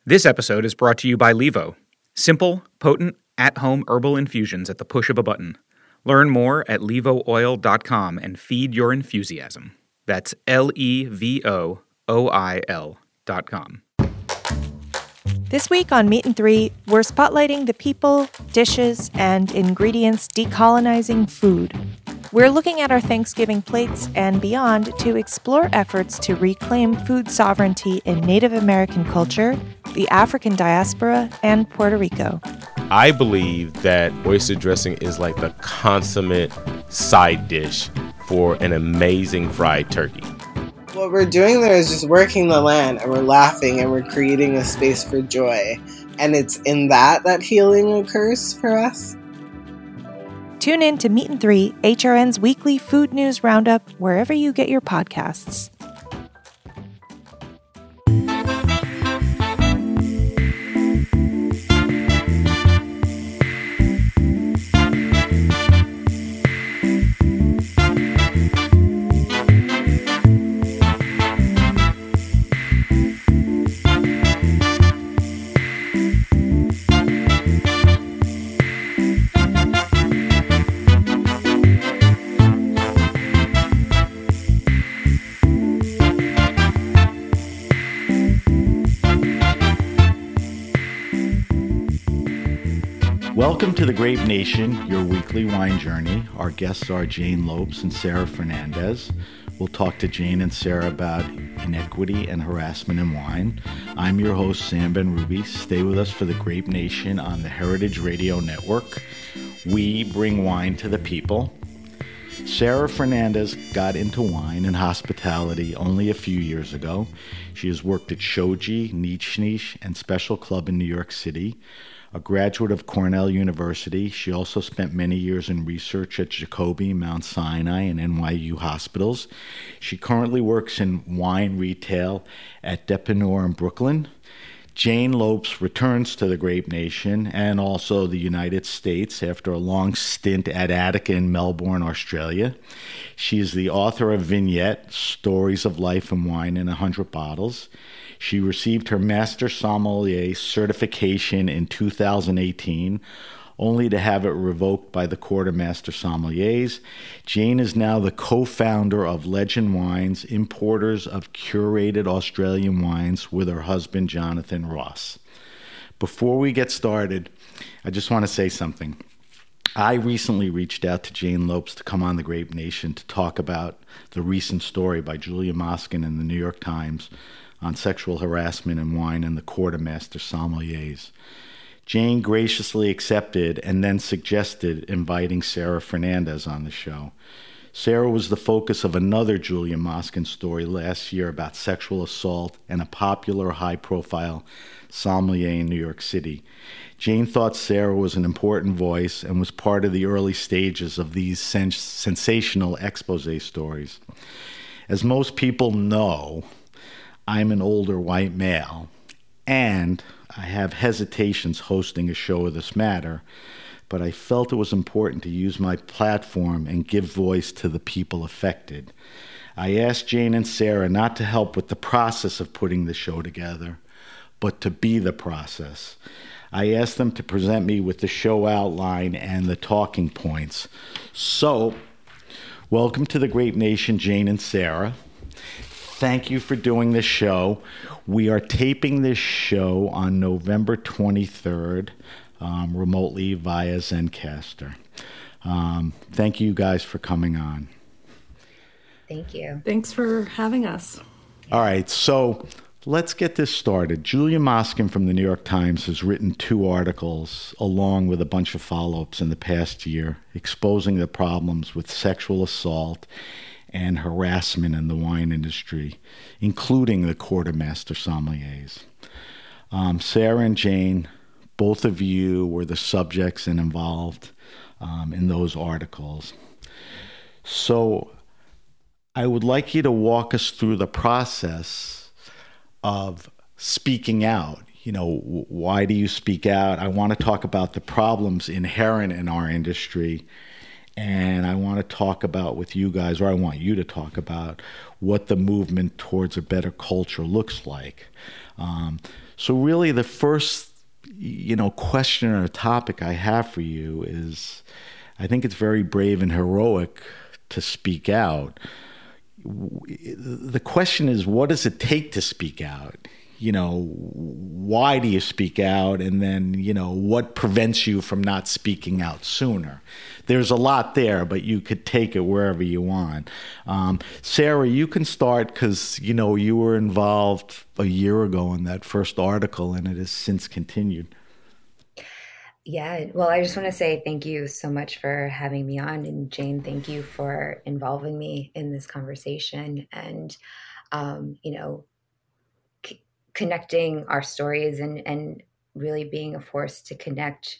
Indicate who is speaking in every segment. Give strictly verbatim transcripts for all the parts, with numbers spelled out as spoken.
Speaker 1: This episode is brought to you by Levo. Simple, potent, at-home herbal infusions at the push of a button. Learn more at levo oil dot com and feed your enthusiasm. That's L E V O O I L dot com.
Speaker 2: This week on Meat and Three, we're spotlighting the people, dishes, and ingredients decolonizing food. We're looking at our Thanksgiving plates and beyond to explore efforts to reclaim food sovereignty in Native American culture, the African diaspora, and Puerto Rico.
Speaker 3: I believe that oyster dressing is like the consummate side dish for an amazing fried turkey.
Speaker 4: What we're doing there is just working the land, and we're laughing, and we're creating a space for joy. And it's in that that healing occurs for us.
Speaker 2: Tune in to Meat and Three, H R N's weekly food news roundup, wherever you get your podcasts.
Speaker 5: Welcome to the Grape Nation, your weekly wine journey. Our guests are Jane Lopes and Sarah Fernandez. We'll talk to Jane and Sarah about inequity and harassment in wine. I'm your host, Sam Ben-Ruby. Stay with us for the Grape Nation on the Heritage Radio Network. We bring wine to the people. Sarah Fernandez got into wine and hospitality only a few years ago. She has worked at Shoji, Niche Niche, and Special Club in New York City. A graduate of Cornell University, she also spent many years in research at Jacobi, Mount Sinai, and N Y U hospitals. She currently works in wine retail at Depanneur in Brooklyn. Jane Lopes returns to the Grape Nation and also the United States after a long stint at Attica in Melbourne, Australia. She is the author of Vignette, Stories of Life and Wine in one hundred Bottles. She received her Master Sommelier certification in two thousand eighteen, only to have it revoked by the Court of Master Sommeliers. Jane is now the co-founder of Legend Wines, importers of curated Australian wines, with her husband, Jonathan Ross. Before we get started, I just want to say something. I recently reached out to Jane Lopes to come on the Grape Nation to talk about the recent story by Julia Moskin in the New York Times on sexual harassment in wine in the Court of Master Sommeliers. Jane graciously accepted and then suggested inviting Sarah Fernandez on the show. Sarah was the focus of another Julia Moskin story last year about sexual assault and a popular high-profile sommelier in New York City. Jane thought Sarah was an important voice and was part of the early stages of these sens- sensational expose stories. As most people know, I'm an older white male, and I have hesitations hosting a show of this matter, but I felt it was important to use my platform and give voice to the people affected. I asked Jane and Sarah not to help with the process of putting the show together, but to be the process. I asked them to present me with the show outline and the talking points. So, welcome to the Grape Nation, Jane and Sarah. Thank you for doing this show. We are taping this show on November twenty-third, um, remotely via Zencastr. Um, thank you guys for coming on.
Speaker 6: Thank you.
Speaker 7: Thanks for having us.
Speaker 5: All right, so let's get this started. Julia Moskin from the New York Times has written two articles along with a bunch of follow-ups in the past year exposing the problems with sexual assault and harassment in the wine industry, including the Court of Master Sommeliers. Um, Sarah and Jane, both of you were the subjects and involved um, in those articles. So I would like you to walk us through the process of speaking out. You know, why do you speak out? I want to talk about the problems inherent in our industry. And I want to talk about with you guys, or I want you to talk about what the movement towards a better culture looks like. Um, So really the first, you know, question or topic I have for you is, I think it's very brave and heroic to speak out. The question is, what does it take to speak out? You know, why do you speak out? And then, you know, what prevents you from not speaking out sooner? There's a lot there, but you could take it wherever you want. Um, Sarah, you can start because, you know, you were involved a year ago in that first article, and it has since continued.
Speaker 6: Yeah, well, I just want to say thank you so much for having me on. And Jane, thank you for involving me in this conversation and, um, you know, c- connecting our stories and, and really being a force to connect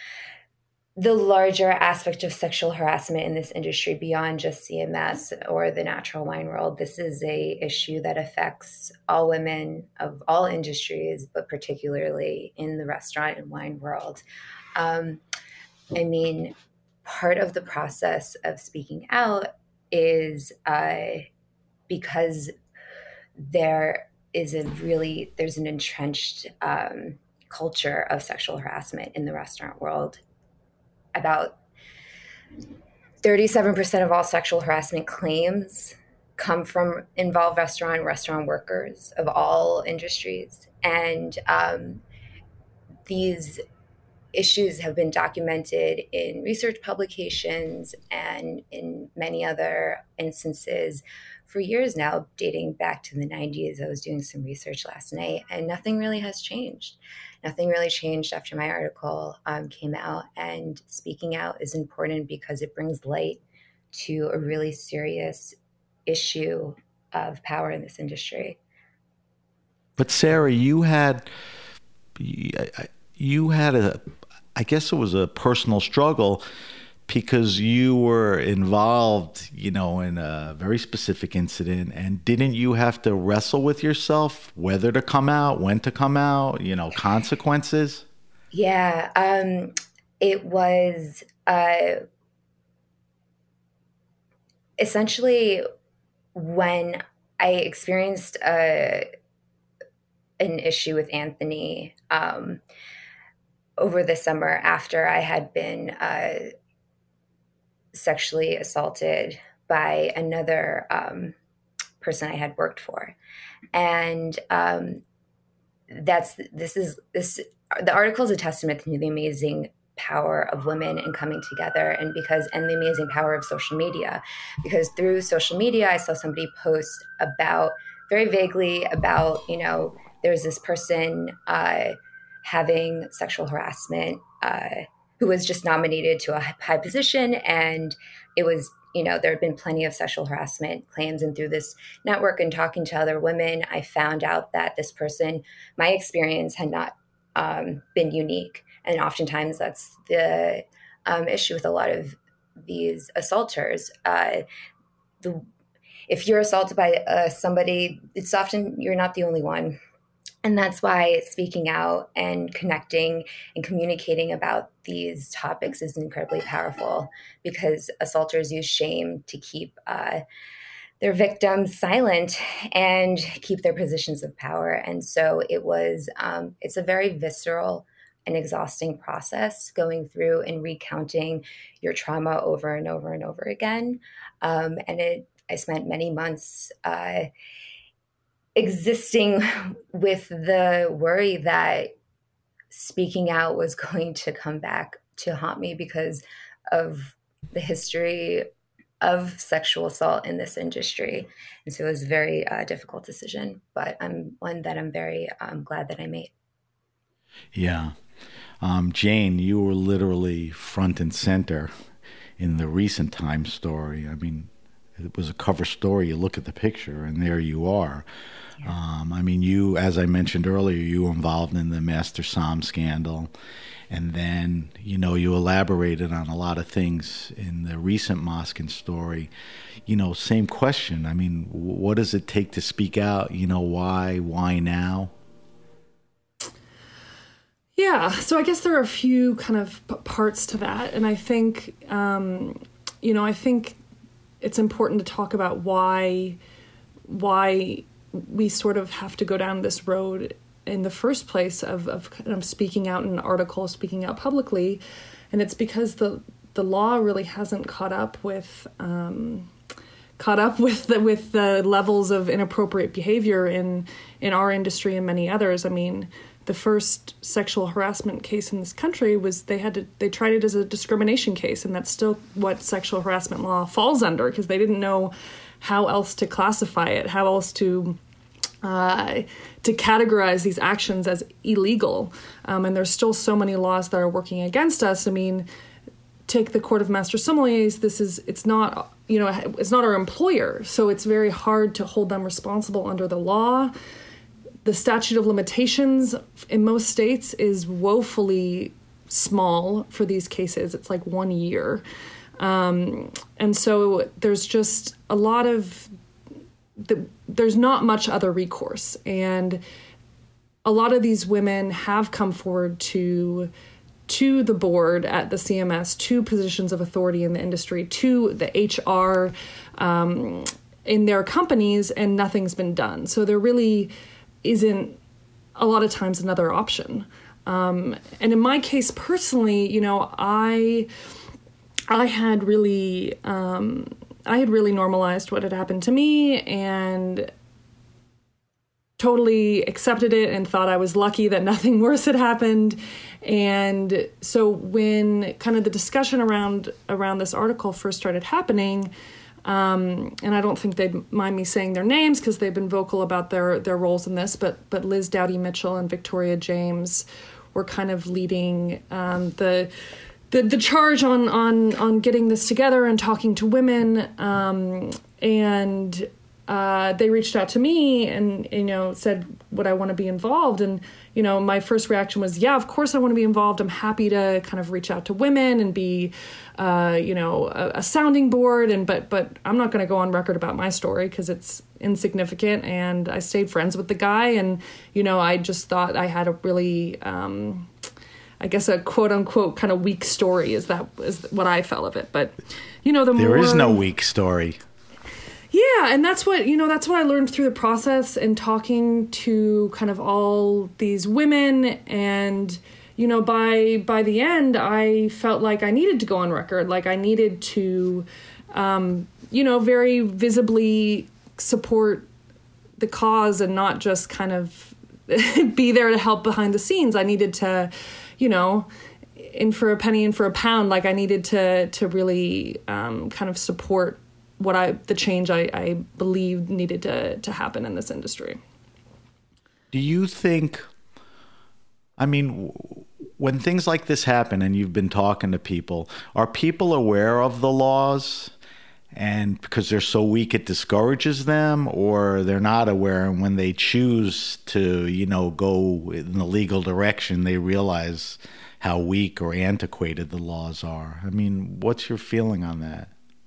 Speaker 6: the larger aspect of sexual harassment in this industry beyond just C M S or the natural wine world. This is a issue that affects all women of all industries, but particularly in the restaurant and wine world. Um, I mean, part of the process of speaking out is uh, because there is a really, there's an entrenched um, culture of sexual harassment in the restaurant world. About thirty-seven percent of all sexual harassment claims come from involve restaurant restaurant workers of all industries. And um, these issues have been documented in research publications and in many other instances for years now, dating back to the nineties. I was doing some research last night, and nothing really has changed. Nothing really changed after my article um, came out. And speaking out is important because it brings light to a really serious issue of power in this industry.
Speaker 5: But Sarah, you had you had a, I guess it was a personal struggle because you were involved, you know, in a very specific incident. And didn't you have to wrestle with yourself whether to come out, when to come out, you know, consequences?
Speaker 6: Yeah, um, it was uh, essentially when I experienced a, an issue with Anthony um, over the summer after I had been uh, sexually assaulted by another um, person I had worked for. And um, that's, this is, this, the article is a testament to the amazing power of women and coming together, and because, and the amazing power of social media, because through social media, I saw somebody post about, very vaguely about, you know, there's this person uh, having sexual harassment, uh, who was just nominated to a high position. And it was, you know, there had been plenty of sexual harassment claims. And through this network and talking to other women, I found out that this person, my experience had not um, been unique. And oftentimes that's the um, issue with a lot of these assaulters. Uh, the, if you're assaulted by uh, somebody, it's often, you're not the only one. And that's why speaking out and connecting and communicating about these topics is incredibly powerful, because assaulters use shame to keep uh, their victims silent and keep their positions of power. And so it was, um, it's a very visceral and exhausting process going through and recounting your trauma over and over and over again. Um, and it, I spent many months uh, existing with the worry that speaking out was going to come back to haunt me because of the history of sexual assault in this industry. And so it was a very uh, difficult decision, but I'm one that I'm very um, glad that I made.
Speaker 5: Yeah. Um, Jane, you were literally front and center in the recent Times story. I mean, it was a cover story. You look at the picture and there you are. Yeah. Um, I mean, you, as I mentioned earlier, you were involved in the Master Som scandal. And then, you know, you elaborated on a lot of things in the recent Moskin story. You know, same question. I mean, what does it take to speak out? You know, why? Why now?
Speaker 7: Yeah, so I guess there are a few kind of p- parts to that. And I think, um, you know, I think it's important to talk about why why we sort of have to go down this road in the first place of, of kind of speaking out in an article, speaking out publicly. And it's because the the law really hasn't caught up with um, caught up with the, with the levels of inappropriate behavior in in our industry and many others. I mean, the first sexual harassment case in this country was they had to they tried it as a discrimination case, and that's still what sexual harassment law falls under, because they didn't know how else to classify it, how else to uh, to categorize these actions as illegal. Um, and there's still so many laws that are working against us. I mean, take the Court of Master Sommeliers. This is it's not you know it's not our employer, so it's very hard to hold them responsible under the law. The statute of limitations in most states is woefully small for these cases. It's like one year. Um, and so there's just a lot of, the, there's not much other recourse. And a lot of these women have come forward to, to the board at the C M S, to positions of authority in the industry, to the H R um, in their companies, and nothing's been done. So there really isn't a lot of times another option. Um, and in my case personally, you know, I I had really um, I had really normalized what had happened to me and totally accepted it and thought I was lucky that nothing worse had happened. And so when kind of the discussion around around this article first started happening, Um, and I don't think they'd mind me saying their names because they've been vocal about their, their roles in this, but but Liz Dowdy Mitchell and Victoria James were kind of leading um, the, the the charge on on on getting this together and talking to women. Um, and uh, they reached out to me and, you know, said, would I want to be involved? And, you know, my first reaction was, yeah, of course I want to be involved. I'm happy to kind of reach out to women and be, uh, you know, a, a sounding board. And but but I'm not going to go on record about my story because it's insignificant. And I stayed friends with the guy. And, you know, I just thought I had a really, um, I guess, a quote unquote kind of weak story is that is what I felt of it. But, you know, the
Speaker 5: there
Speaker 7: more...
Speaker 5: There is no weak story.
Speaker 7: Yeah, and that's what, you know, that's what I learned through the process and talking to kind of all these women. And, you know, by by the end, I felt like I needed to go on record. Like I needed to, um, you know, very visibly support the cause and not just kind of be there to help behind the scenes. I needed to, you know, in for a penny, in for a pound, like I needed to to really um, kind of support what I, the change I, I believed needed to, to happen in this industry.
Speaker 5: Do you think, I mean, when things like this happen and you've been talking to people, are people aware of the laws and because they're so weak it discourages them, or they're not aware and when they choose to, you know, go in the legal direction, they realize how weak or antiquated the laws are? I mean, what's your feeling on that?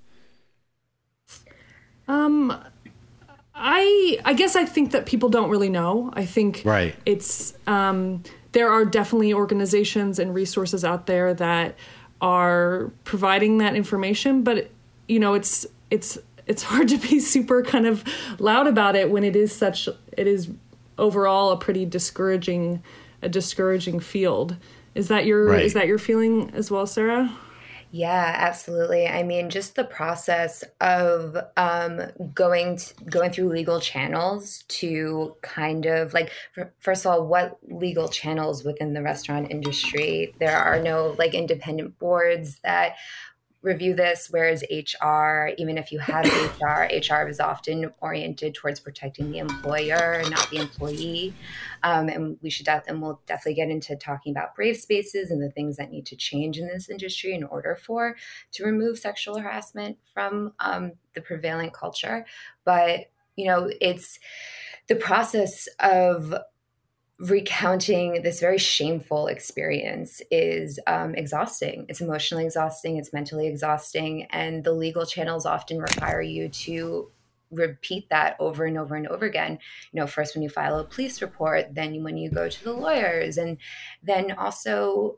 Speaker 7: Um, I I guess I think that people don't really know. I think
Speaker 5: right.
Speaker 7: it's um, there are definitely organizations and resources out there that are providing that information, but you know, it's it's it's hard to be super kind of loud about it when it is such it is overall a pretty discouraging a discouraging field. Is that your right. is that your feeling as well, Sarah?
Speaker 6: Yeah, absolutely. I mean, just the process of um, going to, going through legal channels to kind of like, first of all, what legal channels within the restaurant industry? There are no like independent boards that review this, whereas H R, even if you have H R, H R is often oriented towards protecting the employer, not the employee. Um, and we should, def- and we'll definitely get into talking about brave spaces and the things that need to change in this industry in order for to remove sexual harassment from um, the prevailing culture. But you know, it's the process of recounting this very shameful experience is um, exhausting. It's emotionally exhausting. It's mentally exhausting. And the legal channels often require you to repeat that over and over and over again. You know, first when you file a police report, then when you go to the lawyers, and then also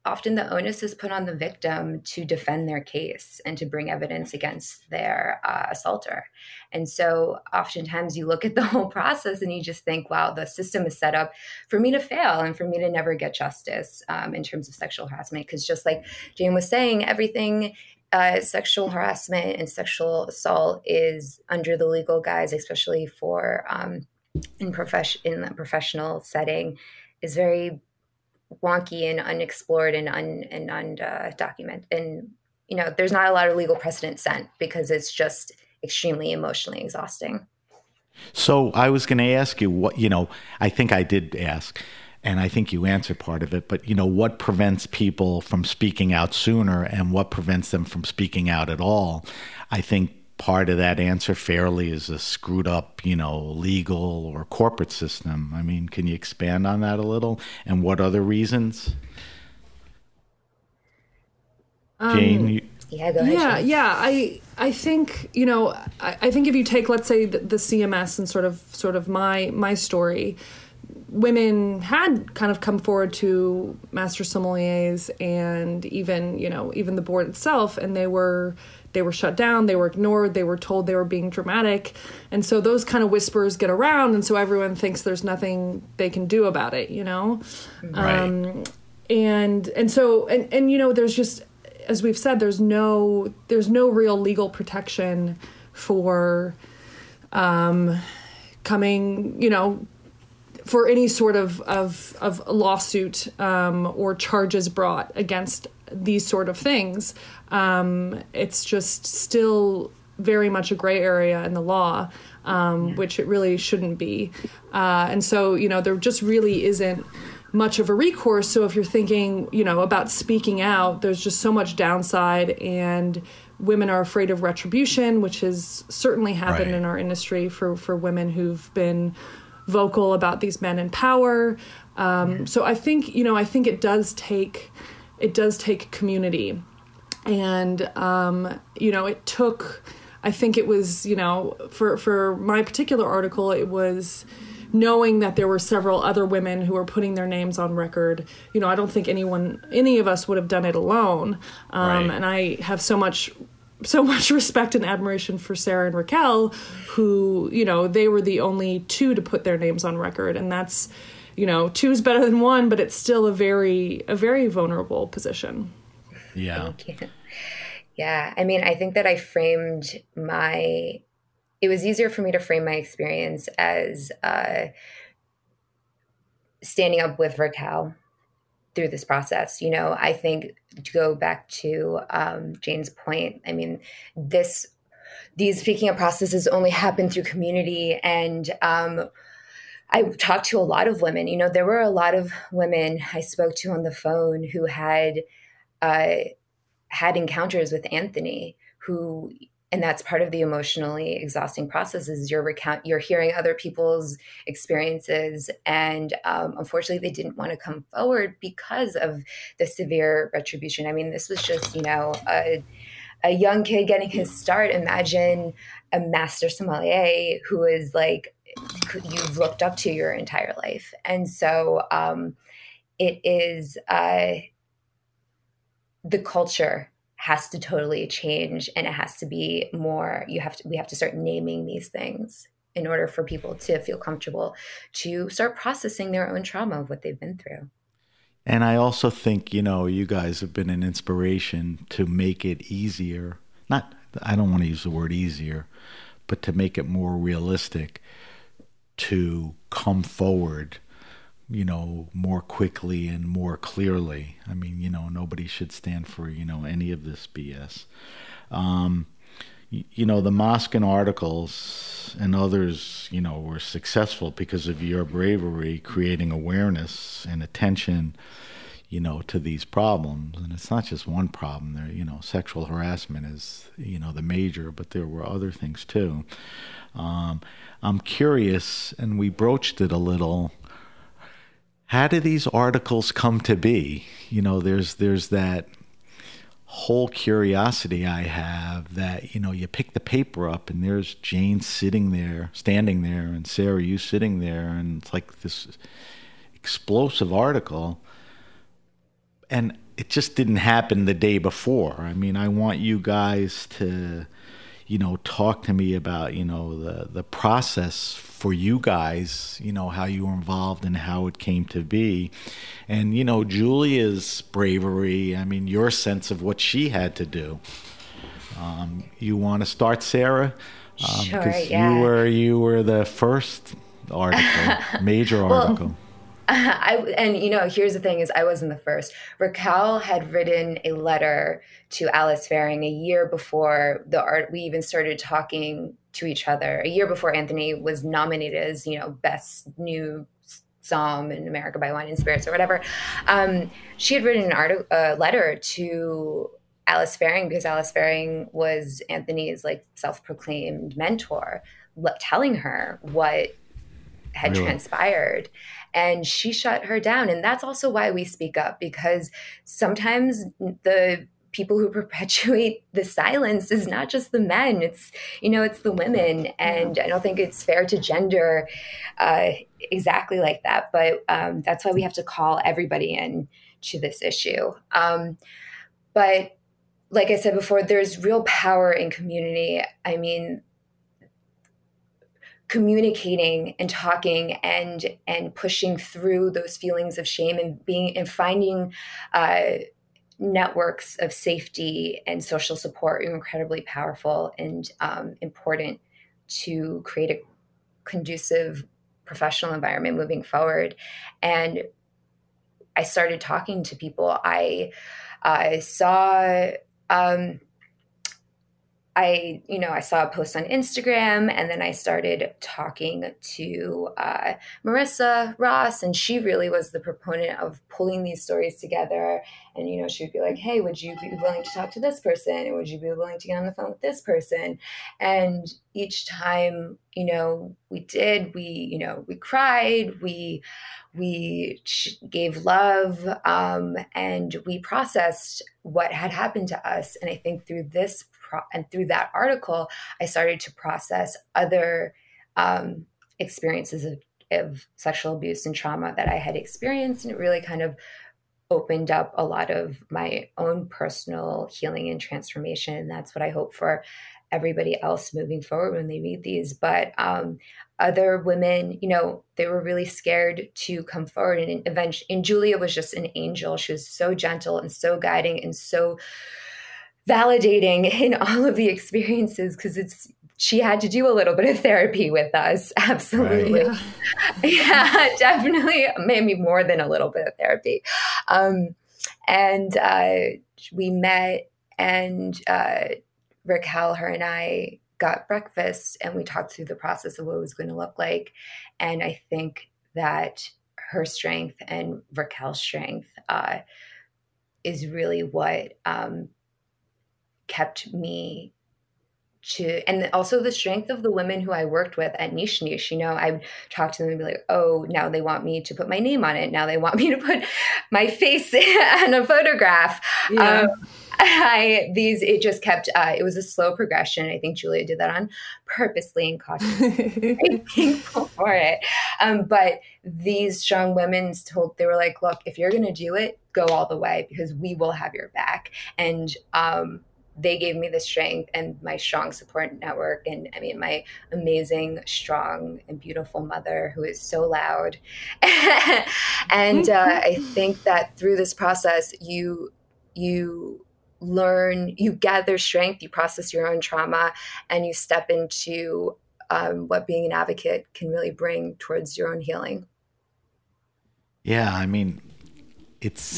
Speaker 6: often the onus is put on the victim to defend their case and to bring evidence against their uh, assaulter. And so oftentimes you look at the whole process and you just think, wow, the system is set up for me to fail and for me to never get justice um, in terms of sexual harassment. Because just like Jane was saying, everything uh, sexual harassment and sexual assault is under the legal guise, especially for um, in, profession, in a professional setting, is very wonky and unexplored and un and undocumented. And, you know, there's not a lot of legal precedent set because it's just extremely emotionally exhausting.
Speaker 5: So I was going to ask you what, you know, I think I did ask, and I think you answered part of it, but, you know, what prevents people from speaking out sooner and what prevents them from speaking out at all? I think part of that answer fairly is a screwed up, you know, legal or corporate system. I mean, can you expand on that a little? And what other reasons?
Speaker 7: Um,
Speaker 5: Jane? You-
Speaker 6: yeah, go ahead.
Speaker 7: Yeah,
Speaker 6: Jane.
Speaker 7: yeah. I I think, you know, I, I think if you take, let's say, the, the C M S and sort of sort of my my story, women had kind of come forward to master sommeliers and even, you know, even the board itself, and they were they were shut down, they were ignored, they were told they were being dramatic. And so those kind of whispers get around, and so everyone thinks there's nothing they can do about it, you know?
Speaker 5: Right.
Speaker 7: Um, and and so, and, and you know, there's just, as we've said, there's no there's no real legal protection for um, coming, you know, for any sort of, of, of lawsuit um, or charges brought against these sort of things. Um, it's just still very much a gray area in the law, um, yeah. which it really shouldn't be. Uh, and so, you know, there just really isn't much of a recourse. So if you're thinking, you know, about speaking out, there's just so much downside, and women are afraid of retribution, which has certainly happened
Speaker 5: Right.
Speaker 7: in our industry for, for women who've been vocal about these men in power. Um, yeah. So I think, you know, I think it does take, it does take community. And, um, you know, it took, I think it was, you know, for, for my particular article, it was knowing that there were several other women who were putting their names on record. You know, I don't think anyone, any of us would have done it alone. Um, right. And I have so much so much respect and admiration for Sarah and Raquel, who, you know, they were the only two to put their names on record. And that's, you know, two is better than one, but it's still a very, a very vulnerable position.
Speaker 5: Yeah.
Speaker 6: Thank you. Yeah. I mean, I think that I framed my, it was easier for me to frame my experience as uh, standing up with Raquel through this process. You know, I think to go back to um, Jane's point, I mean, this, these speaking up processes only happen through community. And um, I talked to a lot of women. You know, there were a lot of women I spoke to on the phone who had uh, had encounters with Anthony, who, and that's part of the emotionally exhausting process, is you're recount, you're hearing other people's experiences. And um, unfortunately, they didn't want to come forward because of the severe retribution. I mean, this was just, you know, a, a young kid getting his start. Imagine a master sommelier who is like, you've looked up to your entire life. And so um, it is uh, the culture has to totally change, and it has to be more, you have to, we have to start naming these things in order for people to feel comfortable to start processing their own trauma of what they've been through.
Speaker 5: And I also think, you know, you guys have been an inspiration to make it easier. Not, I don't want to use the word easier, but to make it more realistic to come forward, you know, more quickly and more clearly. I mean, you know, nobody should stand for, you know, any of this B S. Um, you, you know, the Moskin articles and others, you know, were successful because of your bravery, creating awareness and attention, you know, to these problems. And it's not just one problem there, you know, sexual harassment is, you know, the major, but there were other things too. Um, I'm curious, and we broached it a little, how do these articles come to be? You know, there's there's that whole curiosity I have that, you know, you pick the paper up and there's Jane sitting there, standing there, and Sarah, you sitting there, and it's like this explosive article. And it just didn't happen the day before. I mean, I want you guys to, you know, talk to me about, you know, the, the process for you guys, you know, how you were involved and how it came to be. And, you know, Julia's bravery, I mean, your sense of what she had to do. Um, you want to start, Sarah? Um,
Speaker 6: sure,
Speaker 5: because
Speaker 6: yeah.
Speaker 5: you were, you were the first article, major
Speaker 6: well,
Speaker 5: article.
Speaker 6: I, and you know, here's the thing: is I wasn't the first. Raquel had written a letter to Alice Faring a year before the art. We even started talking to each other a year before Anthony was nominated as, you know, best new psalm in America by Wine and Spirits or whatever. Um, she had written an art, a letter to Alice Faring because Alice Faring was Anthony's like self-proclaimed mentor, telling her what had really? transpired. And she shut her down. And that's also why we speak up, because sometimes the people who perpetuate the silence is not just the men, it's, you know, it's the women. And I don't think it's fair to gender uh, exactly like that. But um, that's why we have to call everybody in to this issue. Um, but like I said before, there's real power in community. I mean, communicating and talking and and pushing through those feelings of shame and being and finding uh, networks of safety and social support are incredibly powerful and um, important to create a conducive professional environment moving forward. And I started talking to people. I I saw. Um, I, you know, I saw a post on Instagram, and then I started talking to uh, Marissa Ross, and she really was the proponent of pulling these stories together. And, you know, she would be like, hey, would you be willing to talk to this person? And would you be willing to get on the phone with this person? And each time, you know, we did, we, you know, we cried, we, we gave love, um, and we processed what had happened to us. And I think through this and through that article, I started to process other um, experiences of, of sexual abuse and trauma that I had experienced. And it really kind of opened up a lot of my own personal healing and transformation. And that's what I hope for everybody else moving forward when they read these. But um, other women, you know, they were really scared to come forward. And eventually, and Julia was just an angel. She was so gentle and so guiding and so validating in all of the experiences, because it's she had to do a little bit of therapy with us. Absolutely. Right. Yeah. yeah, definitely. Maybe more than a little bit of therapy. Um, and uh, we met, and uh, Raquel, her and I got breakfast, and we talked through the process of what it was going to look like. And I think that her strength and Raquel's strength uh, is really what um, kept me to, and also the strength of the women who I worked with at Niche Niche. You know, I would talk to them and be like, oh, now they want me to put my name on it. Now they want me to put my face on a photograph. Yeah. Um, I, these, it just kept, uh, it was a slow progression. I think Julia did that on purposely and cautiously. I'm thankful for it. Um, but these strong women told, they were like, look, if you're going to do it, go all the way, because we will have your back. And, um, they gave me the strength and my strong support network. And I mean, my amazing, strong, and beautiful mother, who is so loud. and uh, I think that through this process, you, you learn, you gather strength, you process your own trauma, and you step into um, what being an advocate can really bring towards your own healing.
Speaker 5: Yeah. I mean, it's,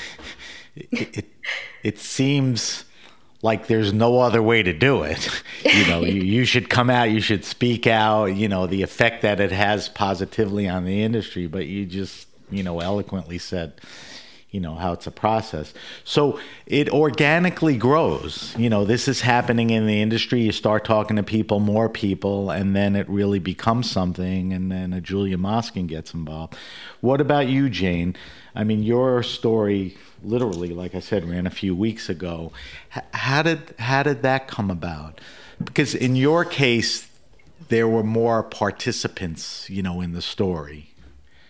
Speaker 5: it, it, it seems like there's no other way to do it. You know, you, you should come out, you should speak out, you know, the effect that it has positively on the industry, but you just, you know, eloquently said, you know, how it's a process. So it organically grows. You know, this is happening in the industry. You start talking to people, more people, and then it really becomes something, and then a Julia Moskin gets involved. What about you, Jane? I mean, your story literally, like I said, ran a few weeks ago. H- how did how did that come about? Because in your case, there were more participants, you know, in the story.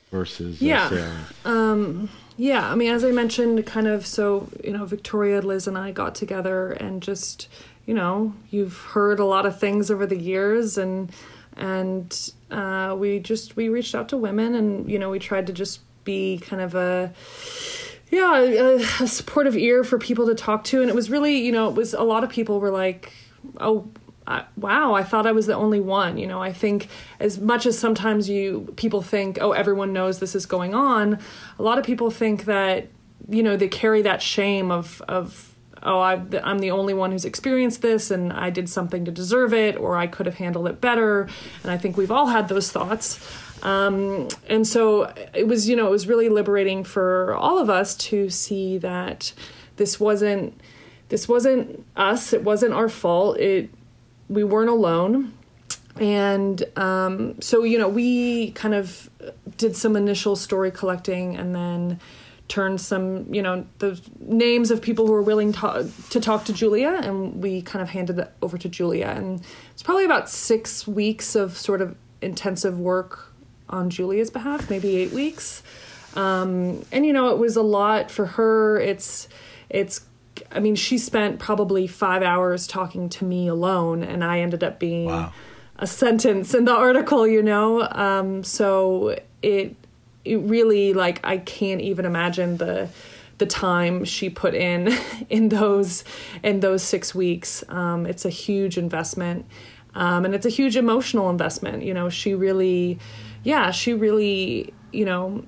Speaker 5: versus uh,
Speaker 7: yeah.
Speaker 5: Sarah?
Speaker 7: Um, yeah, I mean, as I mentioned, kind of, so, you know, Victoria, Liz, and I got together and just, you know, you've heard a lot of things over the years, and and uh, we just, we reached out to women, and, you know, we tried to just be kind of a, yeah, a, a supportive ear for people to talk to. And it was really, you know, it was a lot of people were like, oh, I, wow, I thought I was the only one. You know, I think as much as sometimes you people think, oh, everyone knows this is going on, a lot of people think that, you know, they carry that shame of, of oh, I've, I'm the only one who's experienced this, and I did something to deserve it, or I could have handled it better. And I think we've all had those thoughts. Um, and so it was, you know, it was really liberating for all of us to see that this wasn't, this wasn't us. It wasn't our fault. It, we weren't alone. And, um, so, you know, we kind of did some initial story collecting, and then turned some, you know, the names of people who were willing to, to talk to Julia, and we kind of handed it over to Julia. And it's probably about six weeks of sort of intensive work on Julia's behalf, maybe eight weeks. Um, and, you know, it was a lot for her. It's, it's, I mean, she spent probably five hours talking to me alone, and I ended up being wow. a sentence in the article, you know? Um, so it, it really, like, I can't even imagine the, the time she put in, in those, in those six weeks. Um, it's a huge investment. Um, and it's a huge emotional investment. You know, she really, yeah, she really, you know,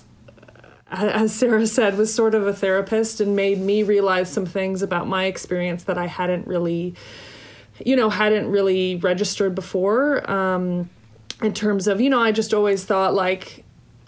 Speaker 7: as Sarah said, was sort of a therapist and made me realize some things about my experience that I hadn't really, you know, hadn't really registered before. Um, in terms of, you know, I just always thought like,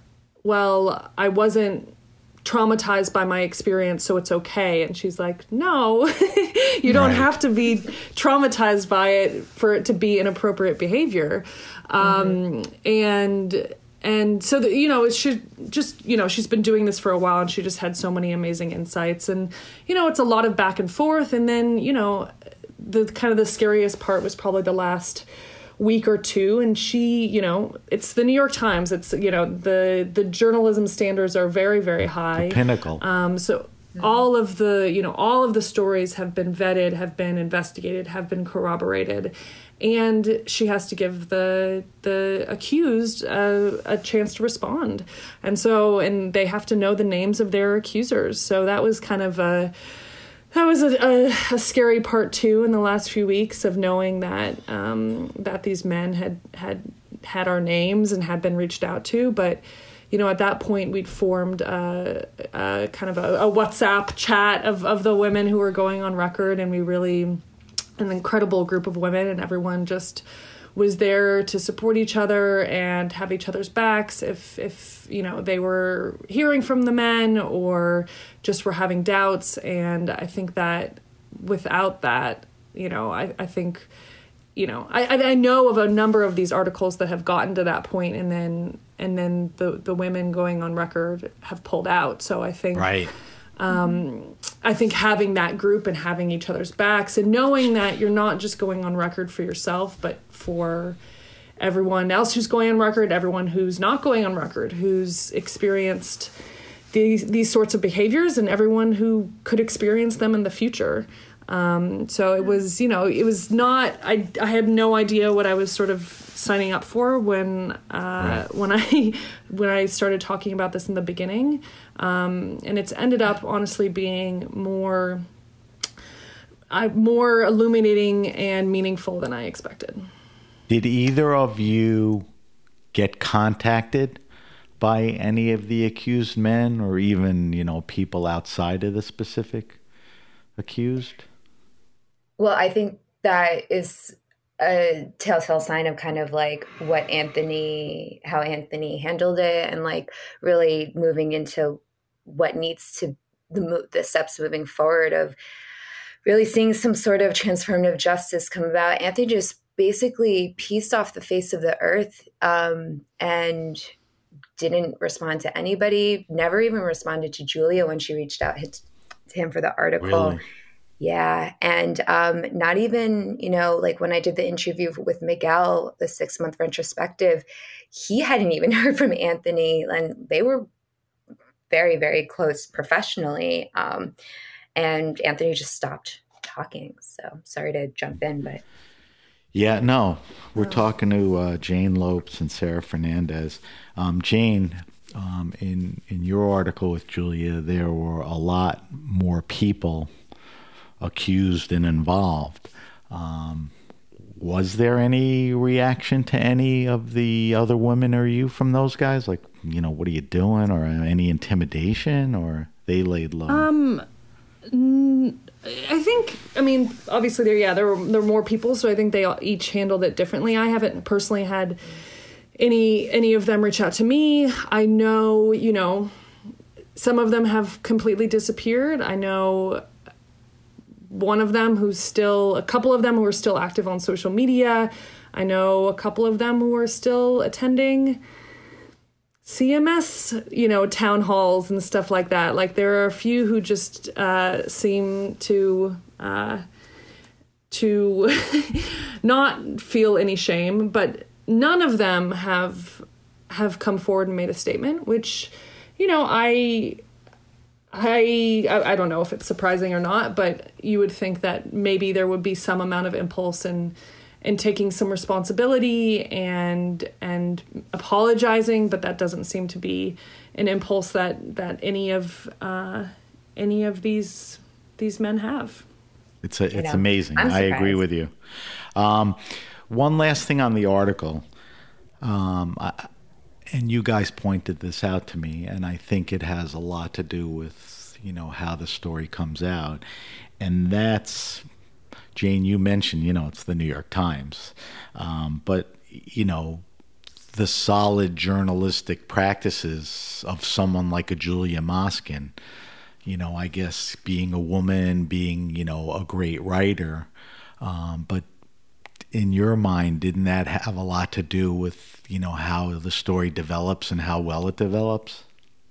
Speaker 7: well, I wasn't traumatized by my experience, so it's okay. And she's like, no, you don't right. have to be traumatized by it for it to be inappropriate behavior. Um, mm-hmm. And and so, the, you know, it should just, you know, she's been doing this for a while, and she just had so many amazing insights. And, you know, it's a lot of back and forth. And then, you know, the kind of the scariest part was probably the last week or two, and she, you know, it's the New York Times. It's, you know, the the journalism standards are very, very high.
Speaker 5: The pinnacle.
Speaker 7: Um, so all of the, you know, all of the stories have been vetted, have been investigated, have been corroborated, and she has to give the the accused a, a chance to respond. And so, and they have to know the names of their accusers. So that was kind of a That was a, a, a scary part too in the last few weeks of knowing that um, that these men had had had our names and had been reached out to. But, you know, at that point we'd formed a, a kind of a, a WhatsApp chat of, of the women who were going on record, and we really, an incredible group of women, and everyone just was there to support each other and have each other's backs if, if you know, they were hearing from the men or just were having doubts. And I think that without that, you know, I, I think, you know, I, I know of a number of these articles that have gotten to that point, and then and then the, the women going on record have pulled out. So I think...
Speaker 5: Right.
Speaker 7: Um, I think having that group and having each other's backs and knowing that you're not just going on record for yourself, but for everyone else who's going on record, everyone who's not going on record, who's experienced these these sorts of behaviors, and everyone who could experience them in the future. Um, so it was, you know, it was not, I, I had no idea what I was sort of signing up for when, uh, right. when I, when I started talking about this in the beginning. Um, and it's ended up honestly being more, I, more illuminating and meaningful than I expected.
Speaker 5: Did either of you get contacted by any of the accused men, or even, you know, people outside of the specific accused?
Speaker 6: Well, I think that is a telltale sign of kind of like what Anthony, how Anthony handled it, and like really moving into what needs to the the steps moving forward of really seeing some sort of transformative justice come about. Anthony just basically pieced off the face of the earth um, and didn't respond to anybody, never even responded to Julia when she reached out to him for the article.
Speaker 5: Really?
Speaker 6: Yeah. And um, not even, you know, like when I did the interview with Miguel, the six month retrospective, he hadn't even heard from Anthony, and they were very, very close professionally. Um, and Anthony just stopped talking. So sorry to jump in, but.
Speaker 5: Yeah, no, we're talking to uh, Jane Lopes and Sarah Fernandez. Um, Jane, um, in in your article with Julia, there were a lot more people accused and involved. Um, was there any reaction to any of the other women or you from those guys? Like, you know, what are you doing? Or any intimidation, or they laid low?
Speaker 7: Um, n- I think, I mean, obviously there, yeah, there were, there were more people, so I think they all, each handled it differently. I haven't personally had any, any of them reach out to me. I know, you know, some of them have completely disappeared. I know one of them who's still, a couple of them who are still active on social media. I know a couple of them who are still attending C M S, you know, town halls and stuff like that. Like there are a few who just uh, seem to uh, to not feel any shame, but none of them have have come forward and made a statement, which, you know, I I I don't know if it's surprising or not, but you would think that maybe there would be some amount of impulse in and taking some responsibility and and apologizing, but that doesn't seem to be an impulse that that any of uh, any of these these men have.
Speaker 5: It's a, it's
Speaker 6: You know,
Speaker 5: amazing.
Speaker 6: I'm
Speaker 5: I agree
Speaker 6: surprised.
Speaker 5: with you. Um, one last thing on the article, um, I, and you guys pointed this out to me, and I think it has a lot to do with, you know, how the story comes out, and that's, Jane, you mentioned, you know, it's the New York Times, um, but, you know, the solid journalistic practices of someone like a Julia Moskin, you know, I guess being a woman, being, you know, a great writer, um, but in your mind, didn't that have a lot to do with, you know, how the story develops and how well it develops?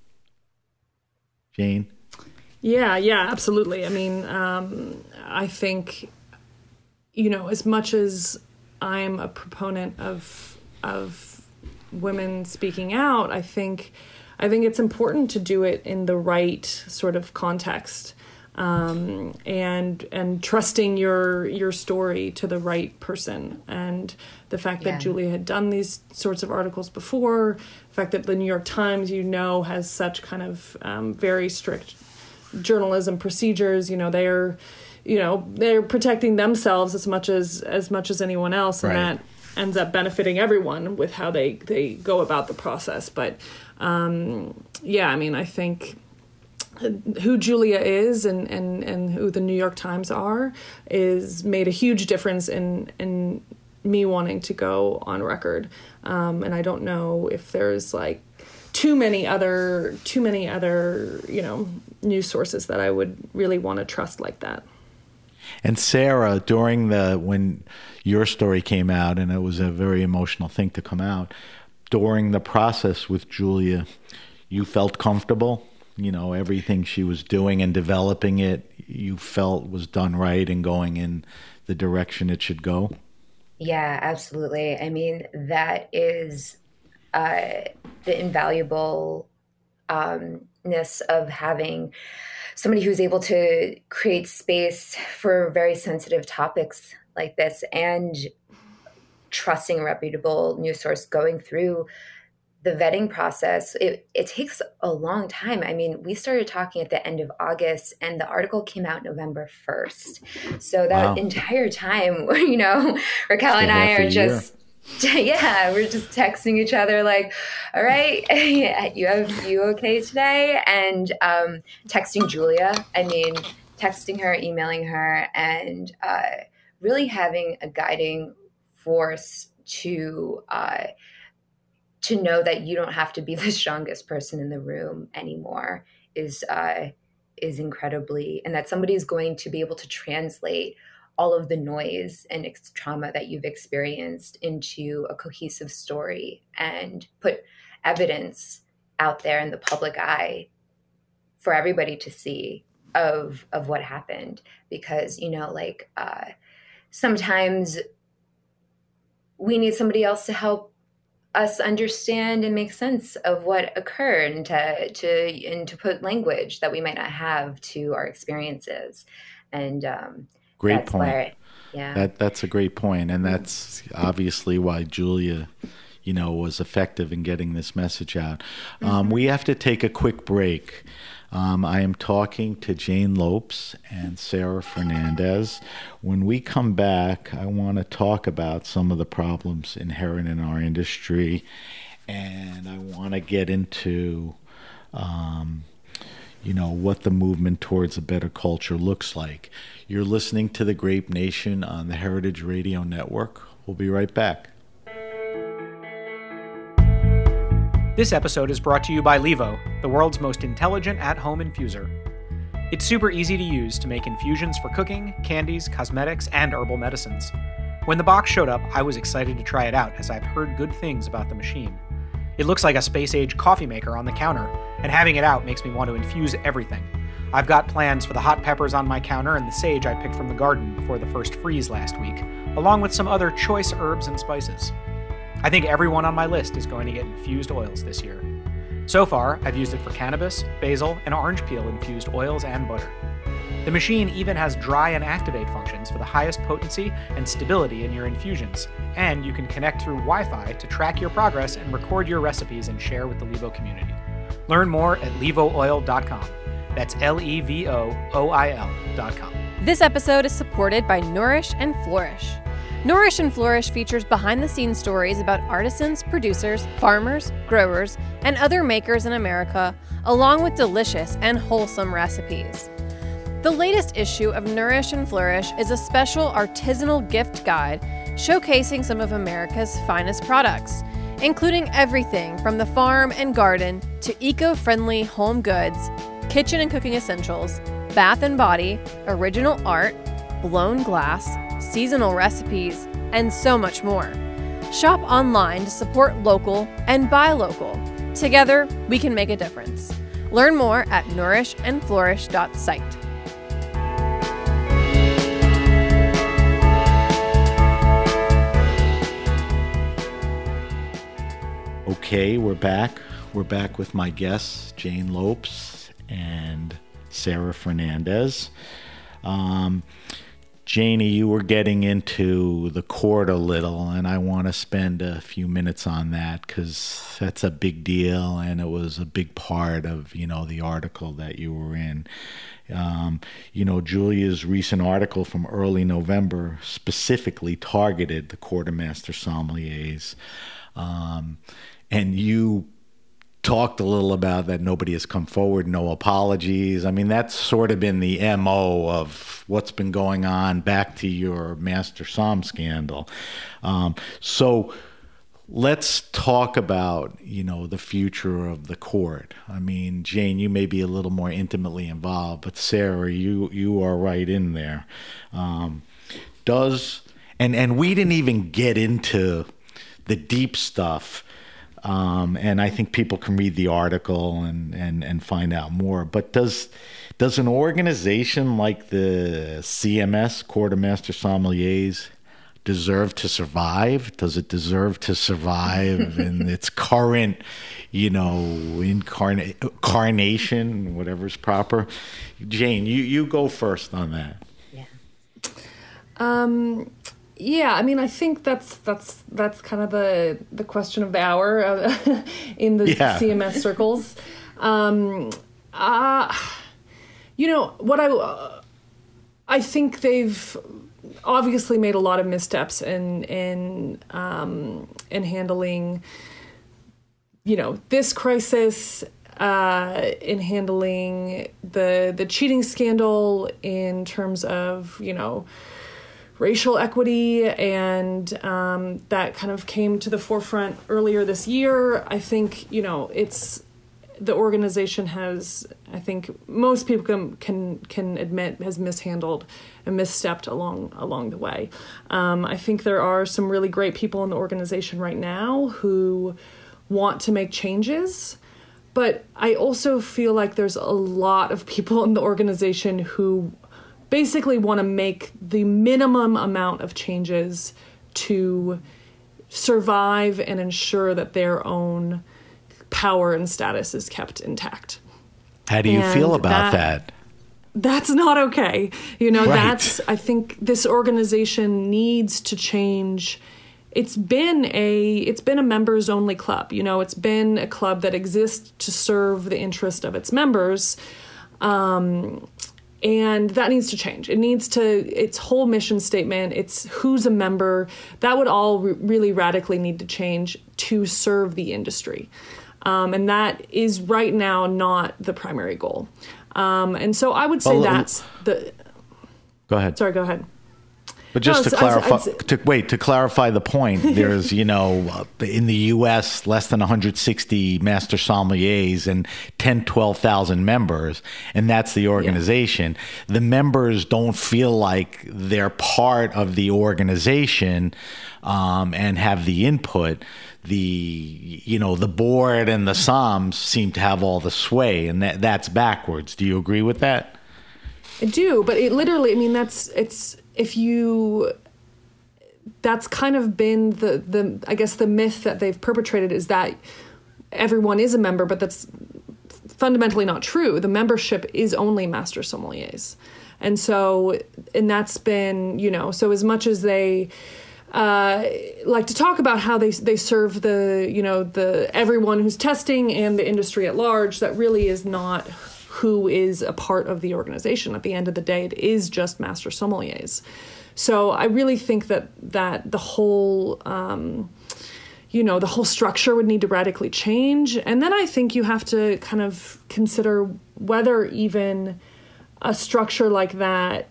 Speaker 5: Jane?
Speaker 7: Yeah, yeah, absolutely. I mean, um, I think, you know, as much as I'm a proponent of of women speaking out, I think I think it's important to do it in the right sort of context, um, and and trusting your your story to the right person. And the fact
Speaker 6: Yeah.
Speaker 7: that Julia had done these sorts of articles before, the fact that the New York Times, you know, has such kind of um, very strict journalism procedures. You know, they're you know they're protecting themselves as much as as much as anyone else, and
Speaker 5: Right.
Speaker 7: that ends up benefiting everyone with how they they go about the process. But um, yeah, I mean, I think who Julia is and, and, and who the New York Times are is made a huge difference in in me wanting to go on record. Um, and I don't know if there's like too many other too many other you know news sources that I would really want to trust like that.
Speaker 5: And Sarah, during the, when your story came out, and it was a very emotional thing to come out, during the process with Julia, you felt comfortable? You know, everything she was doing and developing it, you felt was done right and going in the direction it should go?
Speaker 6: Yeah, absolutely. I mean, that is uh, the invaluable um, ness of having somebody who's able to create space for very sensitive topics like this, and trusting a reputable news source going through the vetting process. It, it takes a long time. I mean, we started talking at the end of August and the article came out November first. So that
Speaker 5: Wow.
Speaker 6: entire time, you know, Raquel and I
Speaker 5: half a
Speaker 6: are
Speaker 5: year.
Speaker 6: just, yeah, we're just texting each other like, all right, you have, you okay today? And um, texting Julia, I mean, texting her, emailing her, and uh, really having a guiding force to, uh, to know that you don't have to be the strongest person in the room anymore is uh, is incredibly, and that somebody is going to be able to translate all of the noise and ex- trauma that you've experienced into a cohesive story and put evidence out there in the public eye for everybody to see. of of what happened, because, you know, like uh, sometimes we need somebody else to help us understand and make sense of what occurred, and to to and to put language that we might not have to our experiences. And um,
Speaker 5: great
Speaker 6: that's
Speaker 5: point.
Speaker 6: Where, yeah,
Speaker 5: that that's a great point, and that's obviously why Julia, you know, was effective in getting this message out. Um, mm-hmm. We have to take a quick break. Um, I am talking to Jane Lopes and Sarah Fernandez. When we come back, I want to talk about some of the problems inherent in our industry, and I want to get into, um, you know, what the movement towards a better culture looks like. You're listening to The Grape Nation on the Heritage Radio Network. We'll be right back.
Speaker 1: This episode is brought to you by Levo, the world's most intelligent at-home infuser. It's super easy to use to make infusions for cooking, candies, cosmetics, and herbal medicines. When the box showed up, I was excited to try it out, as I've heard good things about the machine. It looks like a space-age coffee maker on the counter, and having it out makes me want to infuse everything. I've got plans for the hot peppers on my counter and the sage I picked from the garden before the first freeze last week, along with some other choice herbs and spices. I think everyone on my list is going to get infused oils this year. So far, I've used it for cannabis, basil, and orange peel infused oils and butter. The machine even has dry and activate functions for the highest potency and stability in your infusions, and you can connect through Wi-Fi to track your progress and record your recipes and share with the Levo community. Learn more at levo oil dot com. That's L E V O O I L dot com.
Speaker 8: This episode is supported by Nourish and Flourish. Nourish and Flourish features behind-the-scenes stories about artisans, producers, farmers, growers, and other makers in America, along with delicious and wholesome recipes. The latest issue of Nourish and Flourish is a special artisanal gift guide showcasing some of America's finest products, including everything from the farm and garden to eco-friendly home goods, kitchen and cooking essentials, bath and body, original art, blown glass, seasonal recipes, and so much more. Shop online to support local and buy local. Together, we can make a difference. Learn more at nourish and flourish dot site.
Speaker 5: Okay, we're back. We're back with my guests, Jane Lopes and Sarah Fernandez. Um, Janie, you were getting into the court a little, and I want to spend a few minutes on that because that's a big deal, and it was a big part of, you know, the article that you were in. Um, you know, Julia's recent article from early November specifically targeted the quartermaster sommeliers, um, and you talked a little about that nobody has come forward, no apologies. I mean, that's sort of been the M O of what's been going on back to your Master Somm scandal. Um, so let's talk about, you know, the future of the court. I mean, Jane, you may be a little more intimately involved, but Sarah, you you are right in there. Um, does, and, and we didn't even get into the deep stuff. Um, and I think people can read the article and, and, and find out more. But does does an organization like the C M S, Quartermaster Sommeliers, deserve to survive? Does it deserve to survive in its current, you know, incarna- incarnation, whatever's proper? Jane, you, you go first on that.
Speaker 6: Yeah.
Speaker 7: Um. Yeah, I mean, I think that's that's that's kind of the the question of the hour uh, in the yeah. C M S circles. Um, uh, you know what I uh, I think they've obviously made a lot of missteps in in um, in handling, you know, this crisis, uh, in handling the the cheating scandal in terms of, you know, racial equity, and um, that kind of came to the forefront earlier this year. I think, you know, it's the organization has, I think most people can can, can admit, has mishandled and misstepped along along the way. Um, I think there are some really great people in the organization right now who want to make changes, but I also feel like there's a lot of people in the organization who basically want to make the minimum amount of changes to survive and ensure that their own power and status is kept intact.
Speaker 5: How do you
Speaker 7: and
Speaker 5: feel about
Speaker 7: that,
Speaker 5: that?
Speaker 7: That's not okay. You know,
Speaker 5: Right.
Speaker 7: that's, I think this organization needs to change. It's been a, it's been a members only club. You know, it's been a club that exists to serve the interest of its members. Um, And that needs to change. It needs to, its whole mission statement, it's who's a member, that would all re- really radically need to change to serve the industry. Um, and that is right now not the primary goal. Um, and so I would say
Speaker 5: Well,
Speaker 7: that's the...
Speaker 5: Go ahead.
Speaker 7: Sorry, go ahead.
Speaker 5: But just
Speaker 7: No,
Speaker 5: to
Speaker 7: it's- I'd-
Speaker 5: clarify,
Speaker 7: I'd-
Speaker 5: to wait to clarify the point, there's you know uh, in the U S less than one hundred sixty master sommeliers and ten, twelve thousand members, and that's the organization. Yeah. The members don't feel like they're part of the organization um, and have the input. The you know the board and the somms seem to have all the sway, and that, that's backwards. Do you agree with that?
Speaker 7: I do, but it literally, I mean, that's, it's, if you, that's kind of been the, the, I guess the myth that they've perpetrated is that everyone is a member, but that's fundamentally not true. The membership is only master sommeliers. And so, and that's been, you know, so as much as they, uh, like to talk about how they, they serve the, you know, the, everyone who's testing and the industry at large, that really is not who is a part of the organization. At the end of the day, it is just master sommeliers. So I really think that that the whole, um, you know, the whole structure would need to radically change. And then I think you have to kind of consider whether even a structure like that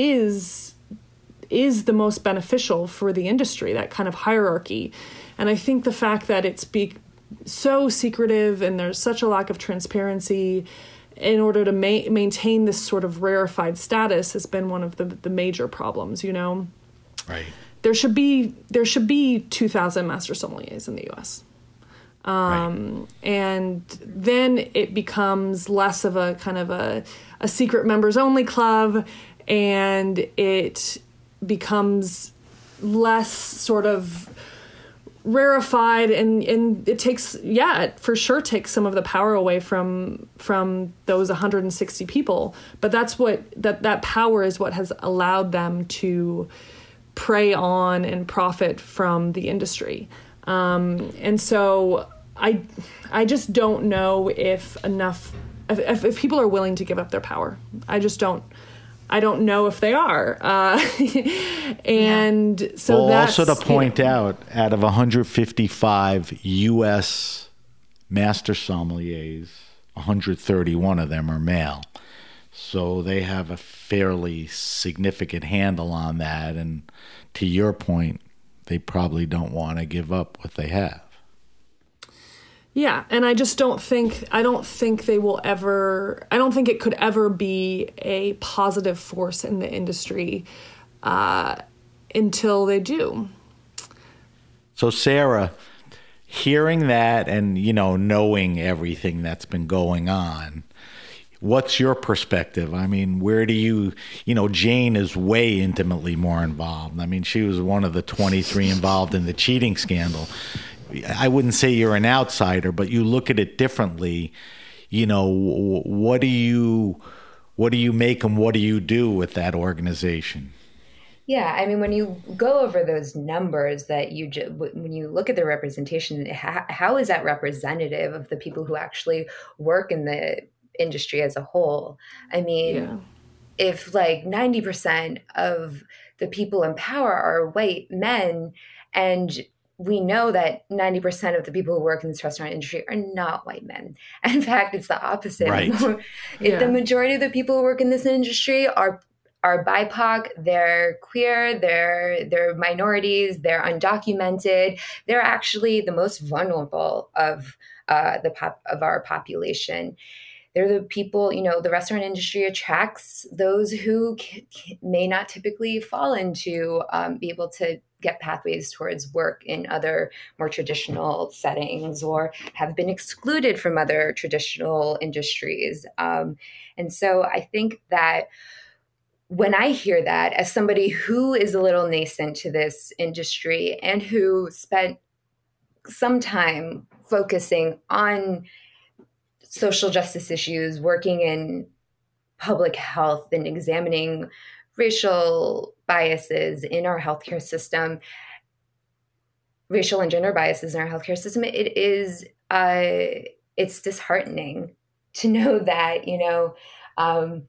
Speaker 7: is is the most beneficial for the industry, that kind of hierarchy. And I think the fact that it's be so secretive and there's such a lack of transparency in order to ma- maintain this sort of rarefied status has been one of the, the major problems, you know?
Speaker 5: Right.
Speaker 7: There should be there should be two thousand master sommeliers in the U S. Um, right. And then it becomes less of a kind of a, a secret members only club, and it becomes less sort of rarefied, and, and it takes, yeah, it for sure takes some of the power away from from those one hundred sixty people. But that's what, that, that power is what has allowed them to prey on and profit from the industry. Um, and so I I just don't know if enough, if, if people are willing to give up their power. I just don't. I don't know if they are. Uh, and yeah. so
Speaker 5: well,
Speaker 7: that's...
Speaker 5: also to point
Speaker 7: you know,
Speaker 5: out, out of one hundred fifty-five U S master sommeliers, one hundred thirty-one of them are male. So they have a fairly significant handle on that. And to your point, they probably don't want to give up what they have.
Speaker 7: Yeah, and I just don't think, I don't think they will ever, I don't think it could ever be a positive force in the industry uh, until they do.
Speaker 5: So Sarah, hearing that and, you know, knowing everything that's been going on, what's your perspective? I mean, where do you, you know, Jane is way intimately more involved. I mean, she was one of the twenty-three involved in the cheating scandal. I wouldn't say you're an outsider, but you look at it differently. You know, what do you, what do you make and what do you do with that organization?
Speaker 6: Yeah, I mean, when you go over those numbers that you, ju- when you look at the representation, how, how is that representative of the people who actually work in the industry as a whole? I mean, yeah. If like ninety percent of the people in power are white men, and we know that ninety percent of the people who work in this restaurant industry are not white men. In fact, it's the opposite.
Speaker 5: Right.
Speaker 6: Yeah. The majority of the people who work in this industry are are B I P O C, they're queer, they're they're minorities, they're undocumented. They're actually the most vulnerable of uh, the pop of our population. they're the people, you know, the restaurant industry attracts those who c- c- may not typically fall into um, be able to get pathways towards work in other more traditional settings or have been excluded from other traditional industries. Um, and so I think that when I hear that, as somebody who is a little nascent to this industry and who spent some time focusing on social justice issues, working in public health and examining racial biases in our healthcare system, racial and gender biases in our healthcare system, it is, uh, it's disheartening to know that, you know, um,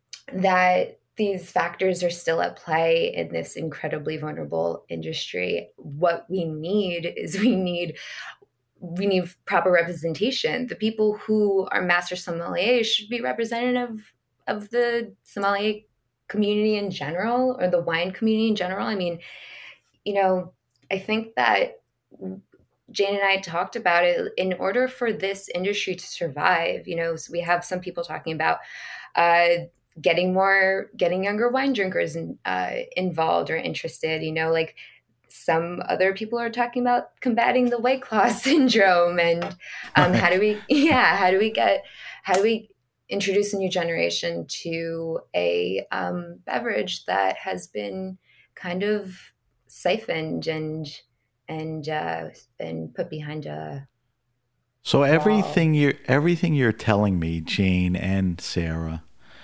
Speaker 6: that these factors are still at play in this incredibly vulnerable industry. What we need is we need we need proper representation. The people who are master sommeliers should be representative of the sommelier community in general, or the wine community in general. I mean, you know, I think that Jane and I talked about it. In order for this industry to survive, you know, so we have some people talking about uh, getting more, getting younger wine drinkers in, uh, involved or interested, you know, like some other people are talking about combating the White Claw syndrome and um, how do we, yeah, how do we get, how do we introduce a new generation to a um, beverage that has been kind of siphoned and and uh, and put behind a
Speaker 5: So everything wall. you're everything you're telling me, Jane and Sarah,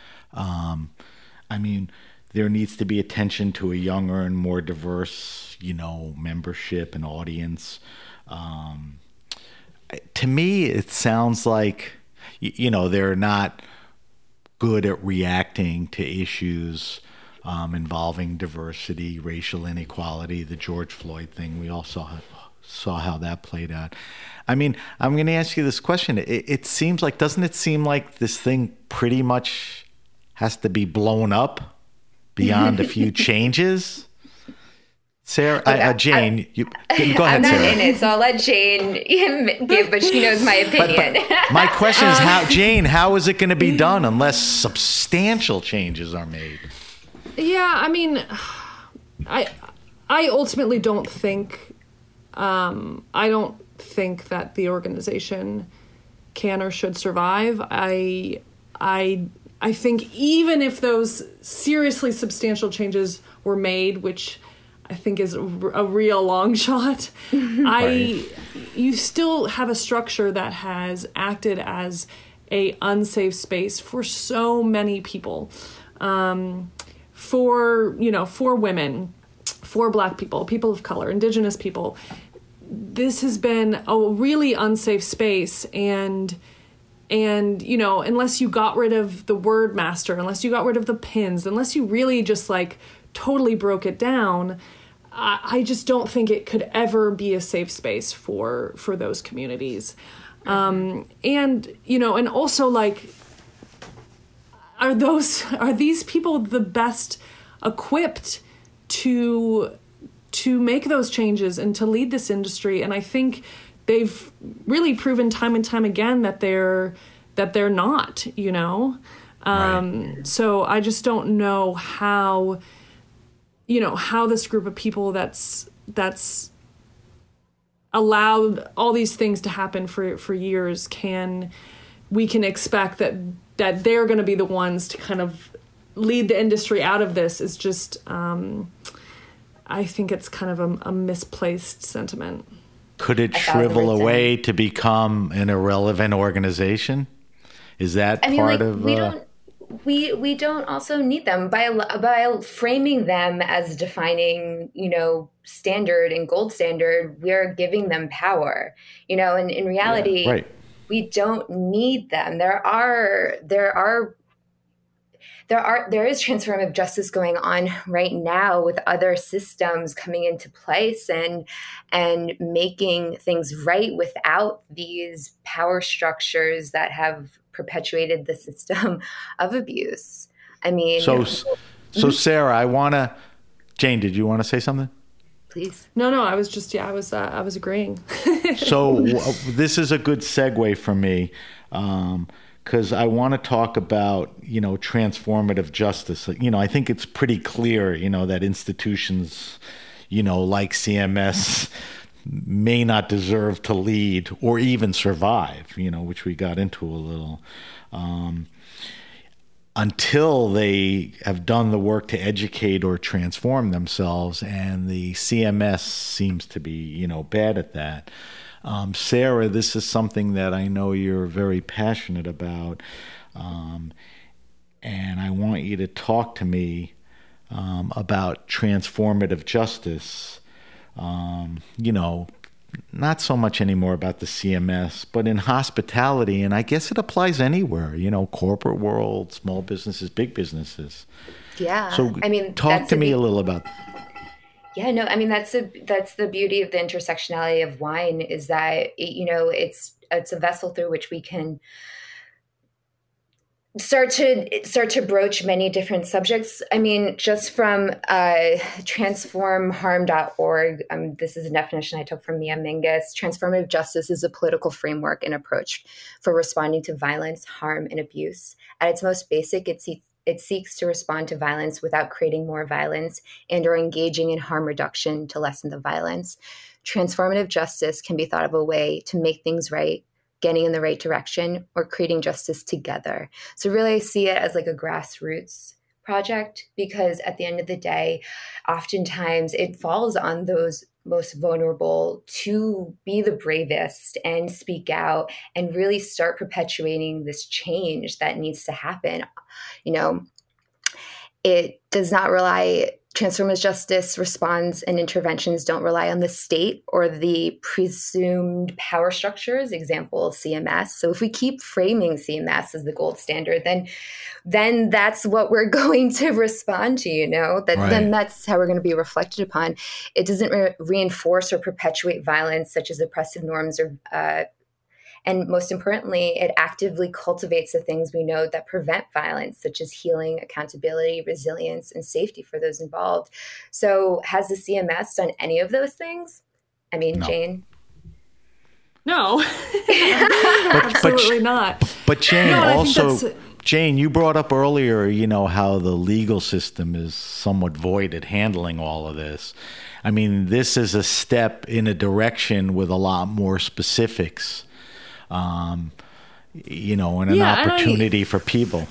Speaker 5: um, I mean, there needs to be attention to a younger and more diverse, you know, membership and audience. Um, to me, it sounds like, you, you know, they're not good at reacting to issues um, involving diversity, racial inequality, the George Floyd thing. We all saw, saw how that played out. I mean, I'm going to ask you this question. It, it seems like, doesn't it seem like this thing pretty much has to be blown up beyond a few changes? Sarah, I, uh, Jane, I, you, go ahead,
Speaker 6: I'm not
Speaker 5: Sarah.
Speaker 6: in it, so I'll let Jane give, but she knows my opinion.
Speaker 5: But, but my question is, how, Jane, how is it going to be done unless substantial changes are made?
Speaker 7: Yeah, I mean, I I ultimately don't think, um, I don't think that the organization can or should survive. I I I think even if those seriously substantial changes were made, which I think is a, a real long shot, I you still have a structure that has acted as a unsafe space for so many people, um, for you know, for women, for Black people, people of color, Indigenous people. This has been a really unsafe space, and and you know, unless you got rid of the word master, unless you got rid of the pins, unless you really just like totally broke it down, I just don't think it could ever be a safe space for for those communities. Um, and, you know, and also, like, are those, are these people the best equipped to to make those changes and to lead this industry? And I think they've really proven time and time again that they're that they're not, you know? Um, right. So I just don't know how... you know, how this group of people that's that's allowed all these things to happen for, for years can, we can expect that that they're going to be the ones to kind of lead the industry out of this is just, um, I think it's kind of a, a misplaced sentiment.
Speaker 5: Could it shrivel away to become an irrelevant organization? Is that I mean, part
Speaker 6: like,
Speaker 5: of...
Speaker 6: We
Speaker 5: uh,
Speaker 6: don't- We we don't also need them by by framing them as defining, you know, standard and gold standard. We're giving them power, you know, and in reality,
Speaker 5: yeah, right.
Speaker 6: we don't need them. There are there are there are there is transformative justice going on right now with other systems coming into place and and making things right without these power structures that have perpetuated the system of abuse. I mean,
Speaker 5: so so Sarah, I want to. Jane, did you want to say something?
Speaker 6: Please.
Speaker 7: No, no, I was just yeah, I was uh, I was agreeing.
Speaker 5: So uh, this is a good segue for me, um, because I want to talk about, you know, transformative justice. You know, I think it's pretty clear, you know, that institutions, you know, like C M S may not deserve to lead or even survive, you know, which we got into a little, um, until they have done the work to educate or transform themselves. And the C M S seems to be, you know, bad at that. Um, Sarah, this is something that I know you're very passionate about. Um, and I want you to talk to me um, about transformative justice. Um, you know, not so much anymore about the C M S, but in hospitality, and I guess it applies anywhere, you know, corporate world, small businesses, big businesses.
Speaker 6: Yeah.
Speaker 5: So
Speaker 6: I mean,
Speaker 5: talk to me be- a little about
Speaker 6: Yeah, no, I mean, that's a, that's the beauty of the intersectionality of wine, is that, it, you know, it's, it's a vessel through which we can start to start to broach many different subjects. I mean, just from uh, transform harm dot org, um, this is a definition I took from Mia Mingus. Transformative justice is a political framework and approach for responding to violence, harm, and abuse. At its most basic, it seeks It seeks to respond to violence without creating more violence and or engaging in harm reduction to lessen the violence. Transformative justice can be thought of a way to make things right, getting in the right direction, or creating justice together. So really I see it as like a grassroots project, because at the end of the day, oftentimes it falls on those most vulnerable to be the bravest and speak out and really start perpetuating this change that needs to happen. You know, it does not rely, transformative justice responds and interventions don't rely on the state or the presumed power structures, example, C M S. So if we keep framing C M S as the gold standard, then then that's what we're going to respond to, you know, that right. Then that's how we're going to be reflected upon. It doesn't re- reinforce or perpetuate violence such as oppressive norms or uh, and most importantly, it actively cultivates the things we know that prevent violence, such as healing, accountability, resilience, and safety for those involved. So has the C M S done any of those things? I mean, no. Jane?
Speaker 7: No,
Speaker 5: but,
Speaker 7: absolutely
Speaker 5: but,
Speaker 7: not.
Speaker 5: But Jane, no, also, Jane, you brought up earlier, you know, how the legal system is somewhat void at handling all of this. I mean, this is a step in a direction with a lot more specifics. Um, you know, and an yeah, opportunity and I, for people.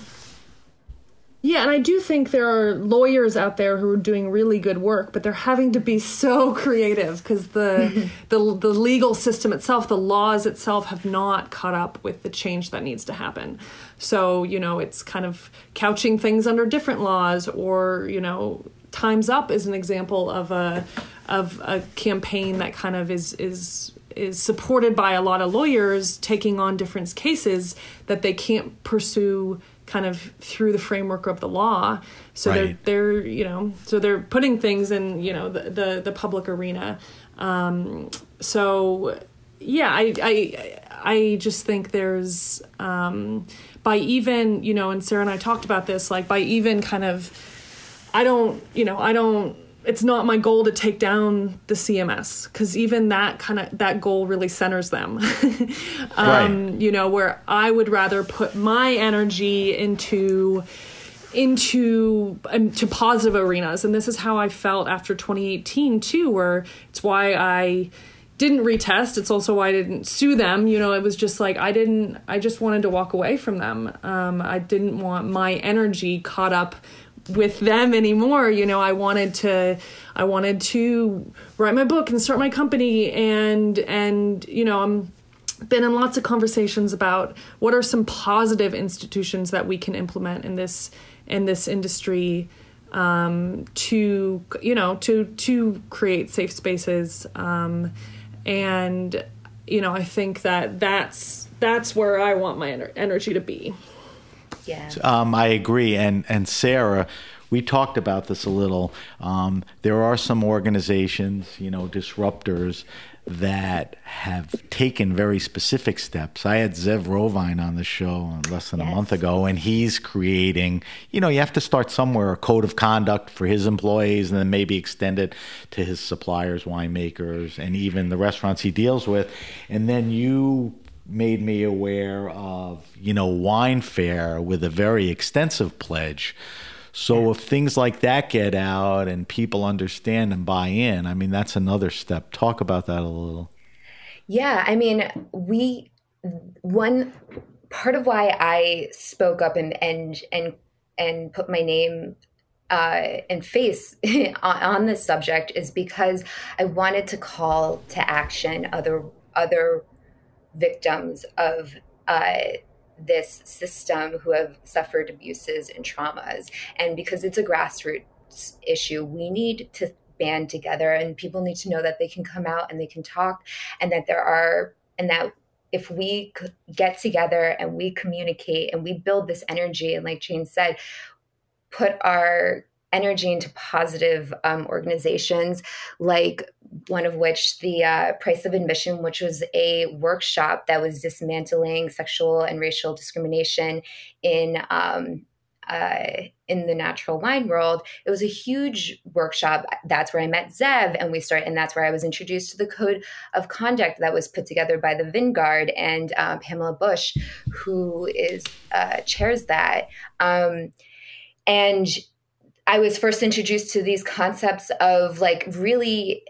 Speaker 7: Yeah, and I do think there are lawyers out there who are doing really good work, but they're having to be so creative because the, the the legal system itself, the laws itself, have not caught up with the change that needs to happen. So, you know, it's kind of couching things under different laws, or, you know, Time's Up is an example of a of a campaign that kind of is is. is supported by a lot of lawyers taking on different cases that they can't pursue kind of through the framework of the law. So right. they're, they're, you know, so they're putting things in, you know, the, the, the public arena. Um, so yeah, I, I, I just think there's, um, by even, you know, and Sarah and I talked about this, like by even kind of, I don't, you know, I don't, it's not my goal to take down the C M S, because even that kind of that goal really centers them. um, right. You know, where I would rather put my energy into into um, to positive arenas, and this is how I felt after twenty eighteen too, where it's why I didn't retest. It's also why I didn't sue them. You know, it was just like I didn't. I just wanted to walk away from them. Um, I didn't want my energy caught up with them anymore. You know, I wanted to, I wanted to write my book and start my company, and, and, you know, I'm been in lots of conversations about what are some positive institutions that we can implement in this, in this industry, um, to, you know, to, to create safe spaces. Um, and, you know, I think that that's, that's where I want my ener- energy to be.
Speaker 6: Yeah.
Speaker 5: Um, I agree. And, and Sarah, we talked about this a little. Um, there are some organizations, you know, disruptors that have taken very specific steps. I had Zev Rovine on the show less than yes. a month ago, and he's creating, you know, you have to start somewhere, a code of conduct for his employees, and then maybe extend it to his suppliers, winemakers, and even the restaurants he deals with. And then you made me aware of, you know, Wine Fair with a very extensive pledge. So if things like that get out and people understand and buy in, I mean, that's another step. Talk about that a little.
Speaker 6: Yeah, I mean, we, one part of why I spoke up and and and, and put my name uh, and face on, on this subject is because I wanted to call to action other other victims of uh, this system who have suffered abuses and traumas. And because it's a grassroots issue, we need to band together, and people need to know that they can come out and they can talk, and that there are, and that if we get together and we communicate and we build this energy, and like Jane said, put our energy into positive um, organizations, like one of which, the uh, Price of Admission, which was a workshop that was dismantling sexual and racial discrimination in um, uh, in the natural wine world. It was a huge workshop. That's where I met Zev, and we started, and that's where I was introduced to the code of conduct that was put together by the Vanguard and uh, Pamela Bush, who is uh, chairs that. Um, and I was first introduced to these concepts of like really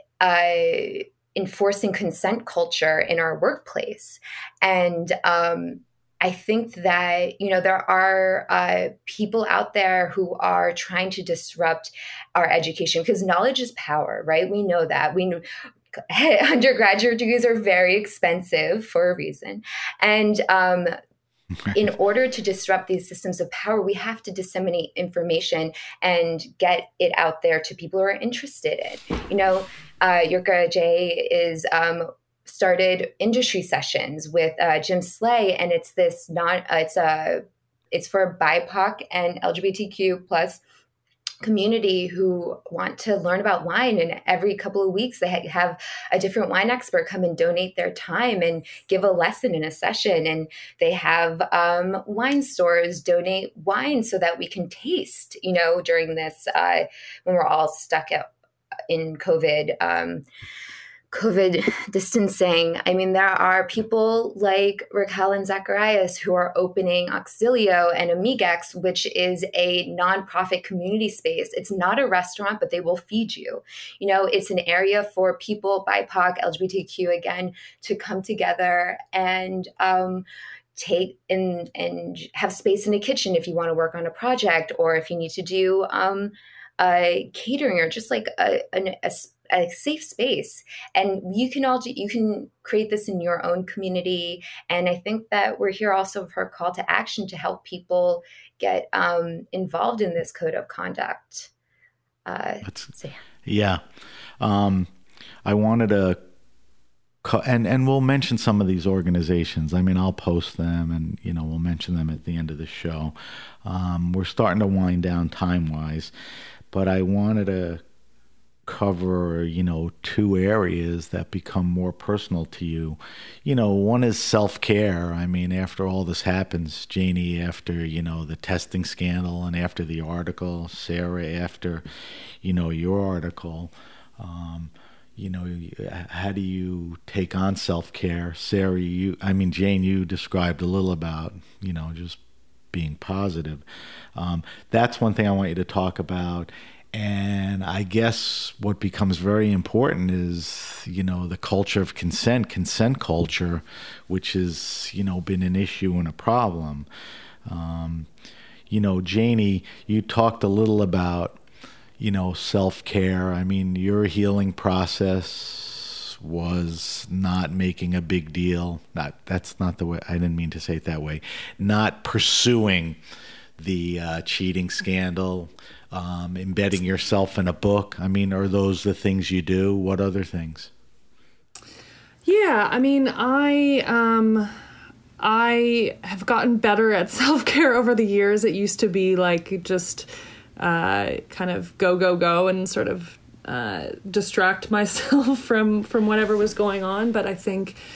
Speaker 6: uh, enforcing consent culture in our workplace. And um, I think that, you know, there are uh, people out there who are trying to disrupt our education, because knowledge is power, right? We know that. We know undergraduate degrees are very expensive for a reason. And um in order to disrupt these systems of power, we have to disseminate information and get it out there to people who are interested in. You know, uh, Yurka J is um, started industry sessions with uh, Jim Slay, and it's this not uh, it's a it's for B I P O C and L G B T Q plus community who want to learn about wine, and every couple of weeks they have a different wine expert come and donate their time and give a lesson in a session. And they have um, wine stores donate wine so that we can taste, you know, during this uh, when we're all stuck at, in COVID um, COVID distancing. I mean, there are people like Raquel and Zacharias who are opening Auxilio and Amigex, which is a nonprofit community space. It's not a restaurant, but they will feed you. You know, it's an area for people, B I P O C, L G B T Q, again, to come together and um, take in and have space in a kitchen if you want to work on a project, or if you need to do um, uh, catering, or just like a, a, a a safe space. And you can all do, you can create this in your own community. And I think that we're here also for a call to action to help people get um, involved in this code of conduct. Uh, so yeah.
Speaker 5: yeah. Um, I wanted to, co- and, and we'll mention some of these organizations. I mean, I'll post them, and, you know, we'll mention them at the end of the show. Um, we're starting to wind down time-wise, but I wanted to cover, you know, two areas that become more personal to you. You know, one is self-care. I mean, after all this happens, Janie, after, you know, the testing scandal, and after the article, Sarah, after, you know, your article, um, you know, how do you take on self-care? Sarah, you, I mean, Jane, you described a little about, you know, just being positive. Um, that's one thing I want you to talk about. And I guess what becomes very important is, you know, the culture of consent, consent culture, which has, you know, been an issue and a problem. Um, you know, Janie, you talked a little about, you know, self-care. I mean, your healing process was not making a big deal. Not, that's not the way, I didn't mean to say it that way. Not pursuing the uh, cheating scandal, um, embedding yourself in a book. I mean, are those the things you do? What other things?
Speaker 7: Yeah, I mean, I um, I have gotten better at self-care over the years. It used to be like just uh, kind of go, go, go and sort of uh, distract myself from, from whatever was going on. But I think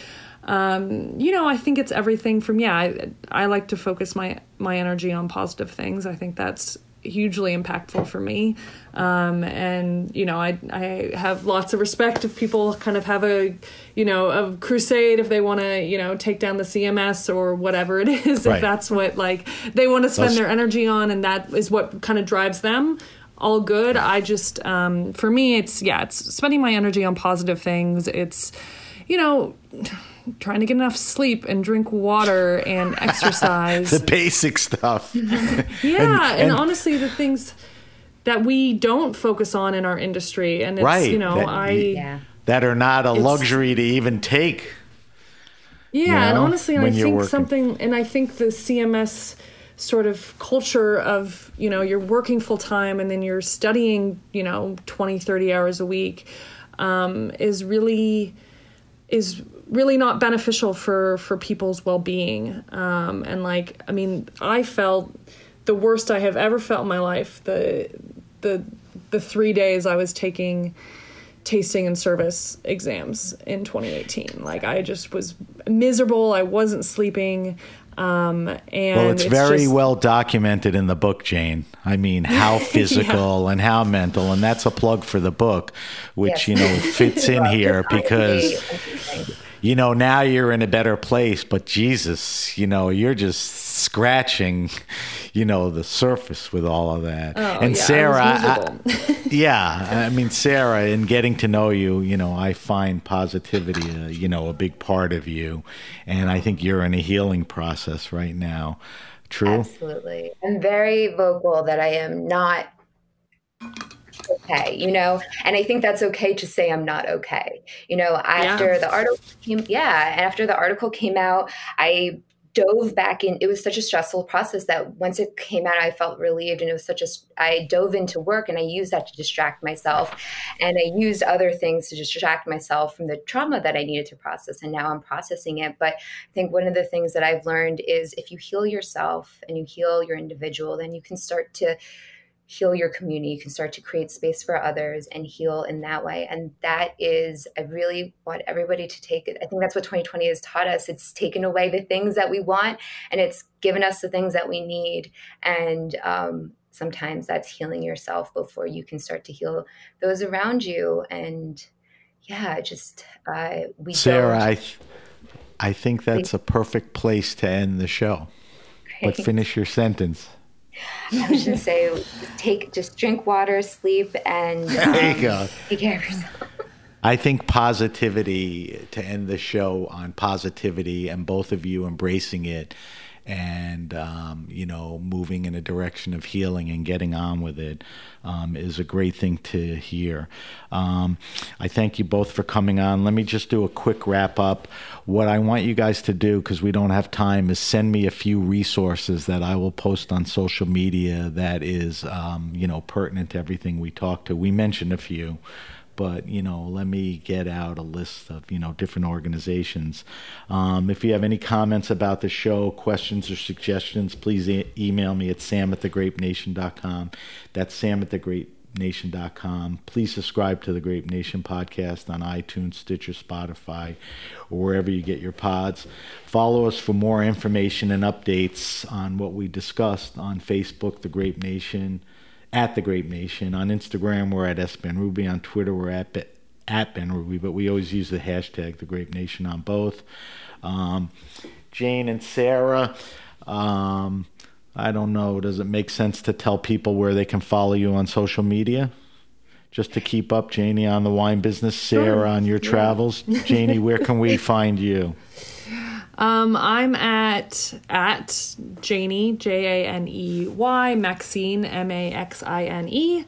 Speaker 7: um, you know, I think it's everything from, yeah, I, I like to focus my, my energy on positive things. I think that's hugely impactful for me. Um, and, you know, I, I have lots of respect if people kind of have a, you know, a crusade if they want to, you know, take down the C M S or whatever it is,
Speaker 5: right.
Speaker 7: if that's what like they want to spend
Speaker 5: That's...
Speaker 7: their energy on and that is what kind of drives them. All good. I just, um, for me, it's, yeah, it's spending my energy on positive things. It's, you know, trying to get enough sleep and drink water and exercise.
Speaker 5: The basic stuff.
Speaker 7: yeah.
Speaker 5: and,
Speaker 7: and,
Speaker 5: and
Speaker 7: honestly, the things that we don't focus on in our industry. And it's,
Speaker 5: right.
Speaker 7: you know,
Speaker 5: that,
Speaker 7: I...
Speaker 6: Yeah.
Speaker 5: that are not a luxury to even take.
Speaker 7: Yeah.
Speaker 5: You know,
Speaker 7: and honestly, I think
Speaker 5: working.
Speaker 7: something, and I think the C M S sort of culture of, you know, you're working full time and then you're studying, you know, twenty, thirty hours a week, um, is really, is really not beneficial for, for people's well-being. Um, and like, I mean, I felt the worst I have ever felt in my life, the, the, the three days I was taking tasting and service exams in twenty eighteen. Like I just was miserable. I wasn't sleeping. Um, and
Speaker 5: well, it's, it's very
Speaker 7: just,
Speaker 5: well documented in the book, Jane. I mean, how physical yeah. and how mental, and that's a plug for the book, which, yes. you know, fits in here because, you know, now you're in a better place, but Jesus, you know, you're just scratching, you know, the surface with all of that.
Speaker 7: Oh,
Speaker 5: and
Speaker 7: yeah,
Speaker 5: Sarah,
Speaker 7: I
Speaker 5: I, yeah, I mean, Sarah, in getting to know you, you know, I find positivity, uh, you know, a big part of you. And I think you're in a healing process right now. True?
Speaker 6: Absolutely. I'm very vocal that I am not okay, you know, and I think that's okay to say I'm not okay. You know, after yeah. the article came, yeah, after the article came out, I dove back in. It was such a stressful process that once it came out, I felt relieved, and it was such a, I dove into work and I used that to distract myself, and I used other things to distract myself from the trauma that I needed to process. And now I'm processing it. But I think one of the things that I've learned is if you heal yourself and you heal your individual, then you can start to heal your community. You can start to create space for others and heal in that way. And that is, I really want everybody to take it. I think that's what twenty twenty has taught us. It's taken away the things that we want and it's given us the things that we need. And um, sometimes that's healing yourself before you can start to heal those around you. And yeah, just uh, we
Speaker 5: Sarah,
Speaker 6: don't.
Speaker 5: I, th- I think that's a perfect place to end the show. Great. But finish your sentence.
Speaker 6: I was just say, take, just drink water, sleep, and um,
Speaker 5: there you go.
Speaker 6: Take care of yourself.
Speaker 5: I think positivity, to end the show on positivity and both of you embracing it and, um, you know, moving in a direction of healing and getting on with it um, is a great thing to hear. Um, I thank you both for coming on. Let me just do a quick wrap up. What I want you guys to do, because we don't have time, is send me a few resources that I will post on social media that is, um, you know, pertinent to everything we talked to. We mentioned a few. But, you know, let me get out a list of, you know, different organizations. Um, if you have any comments about the show, questions or suggestions, please e- email me at sam at the grape nation dot com. That's sam at the grape nation dot com. Please subscribe to the Grape Nation podcast on iTunes, Stitcher, Spotify, or wherever you get your pods. Follow us for more information and updates on what we discussed on Facebook, The Grape Nation, at The Grape Nation. On Instagram, we're at S Ben Ruby. On Twitter, we're at, Be- at Ben Ruby, but we always use the hashtag The Grape Nation on both. Um, Jane and Sarah, um, I don't know, does it make sense to tell people where they can follow you on social media? Just to keep up, Janie on the wine business, Sarah sure. on your yeah. travels. Janie, where can we find you?
Speaker 7: Um, I'm at at Janie, J A N E Y, Maxine, M A X I N E,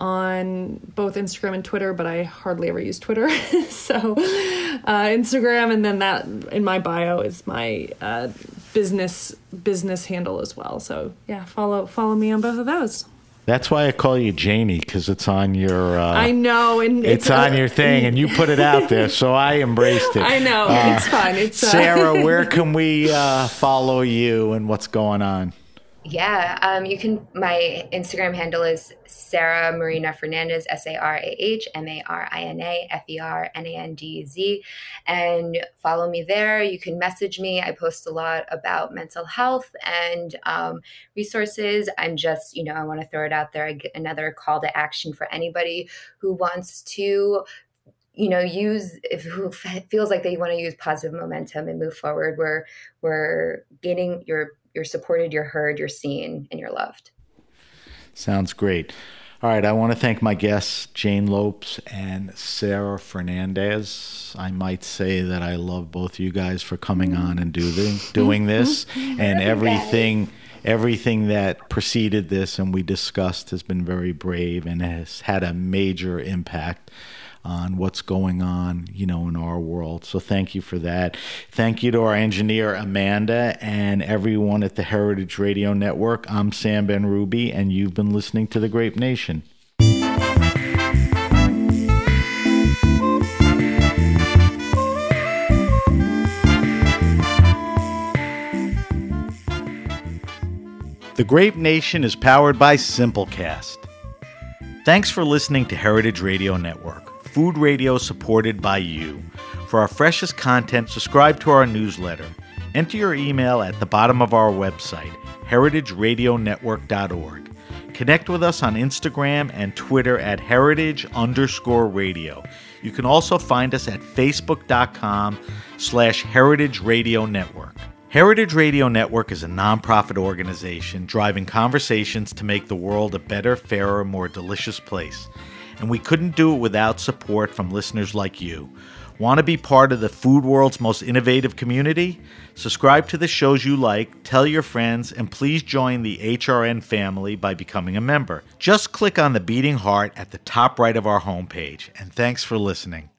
Speaker 7: on both Instagram and Twitter, but I hardly ever use Twitter. so uh, Instagram, and then that in my bio is my uh, business business handle as well. So yeah, follow follow me on both of those.
Speaker 5: That's why I call you Janie, because it's on your. Uh,
Speaker 7: I know, and
Speaker 5: it's, it's on uh, your thing, and you put it out there, so I embraced it.
Speaker 7: I know, uh, it's fun. It's uh,
Speaker 5: Sarah. Where can we uh, follow you, and what's going on?
Speaker 6: Yeah, um, you can. My Instagram handle is Sarah Marina Fernandez, S A R A H M A R I N A F E R N A N D E Z, and follow me there. You can message me. I post a lot about mental health and um, resources. I'm just, you know, I want to throw it out there. I get another call to action for anybody who wants to, you know, use, if who feels like they want to use positive momentum and move forward. We're we're getting your. You're supported, you're heard, you're seen, and you're loved.
Speaker 5: Sounds great. All right, I want to thank my guests, Jane Lopes and Sarah Fernandez. I might say that I love both you guys for coming on and do the, doing this, and everything, everything that preceded this and we discussed has been very brave and has had a major impact on what's going on, you know, in our world. So thank you for that. Thank you to our engineer, Amanda, and everyone at the Heritage Radio Network. I'm Sam Ben-Ruby, and you've been listening to The Grape Nation. The Grape Nation is powered by Simplecast. Thanks for listening to Heritage Radio Network, food radio supported by you. For our freshest content, subscribe to our newsletter. Enter your email at the bottom of our website, heritage radio network dot org. Connect with us on Instagram and Twitter at heritage underscore radio. You can also find us at facebook.com slash heritage radio network. Heritage Radio Network is a nonprofit organization driving conversations to make the world a better, fairer, more delicious place. And we couldn't do it without support from listeners like you. Want to be part of the food world's most innovative community? Subscribe to the shows you like, tell your friends, and please join the H R N family by becoming a member. Just click on the beating heart at the top right of our homepage. And thanks for listening.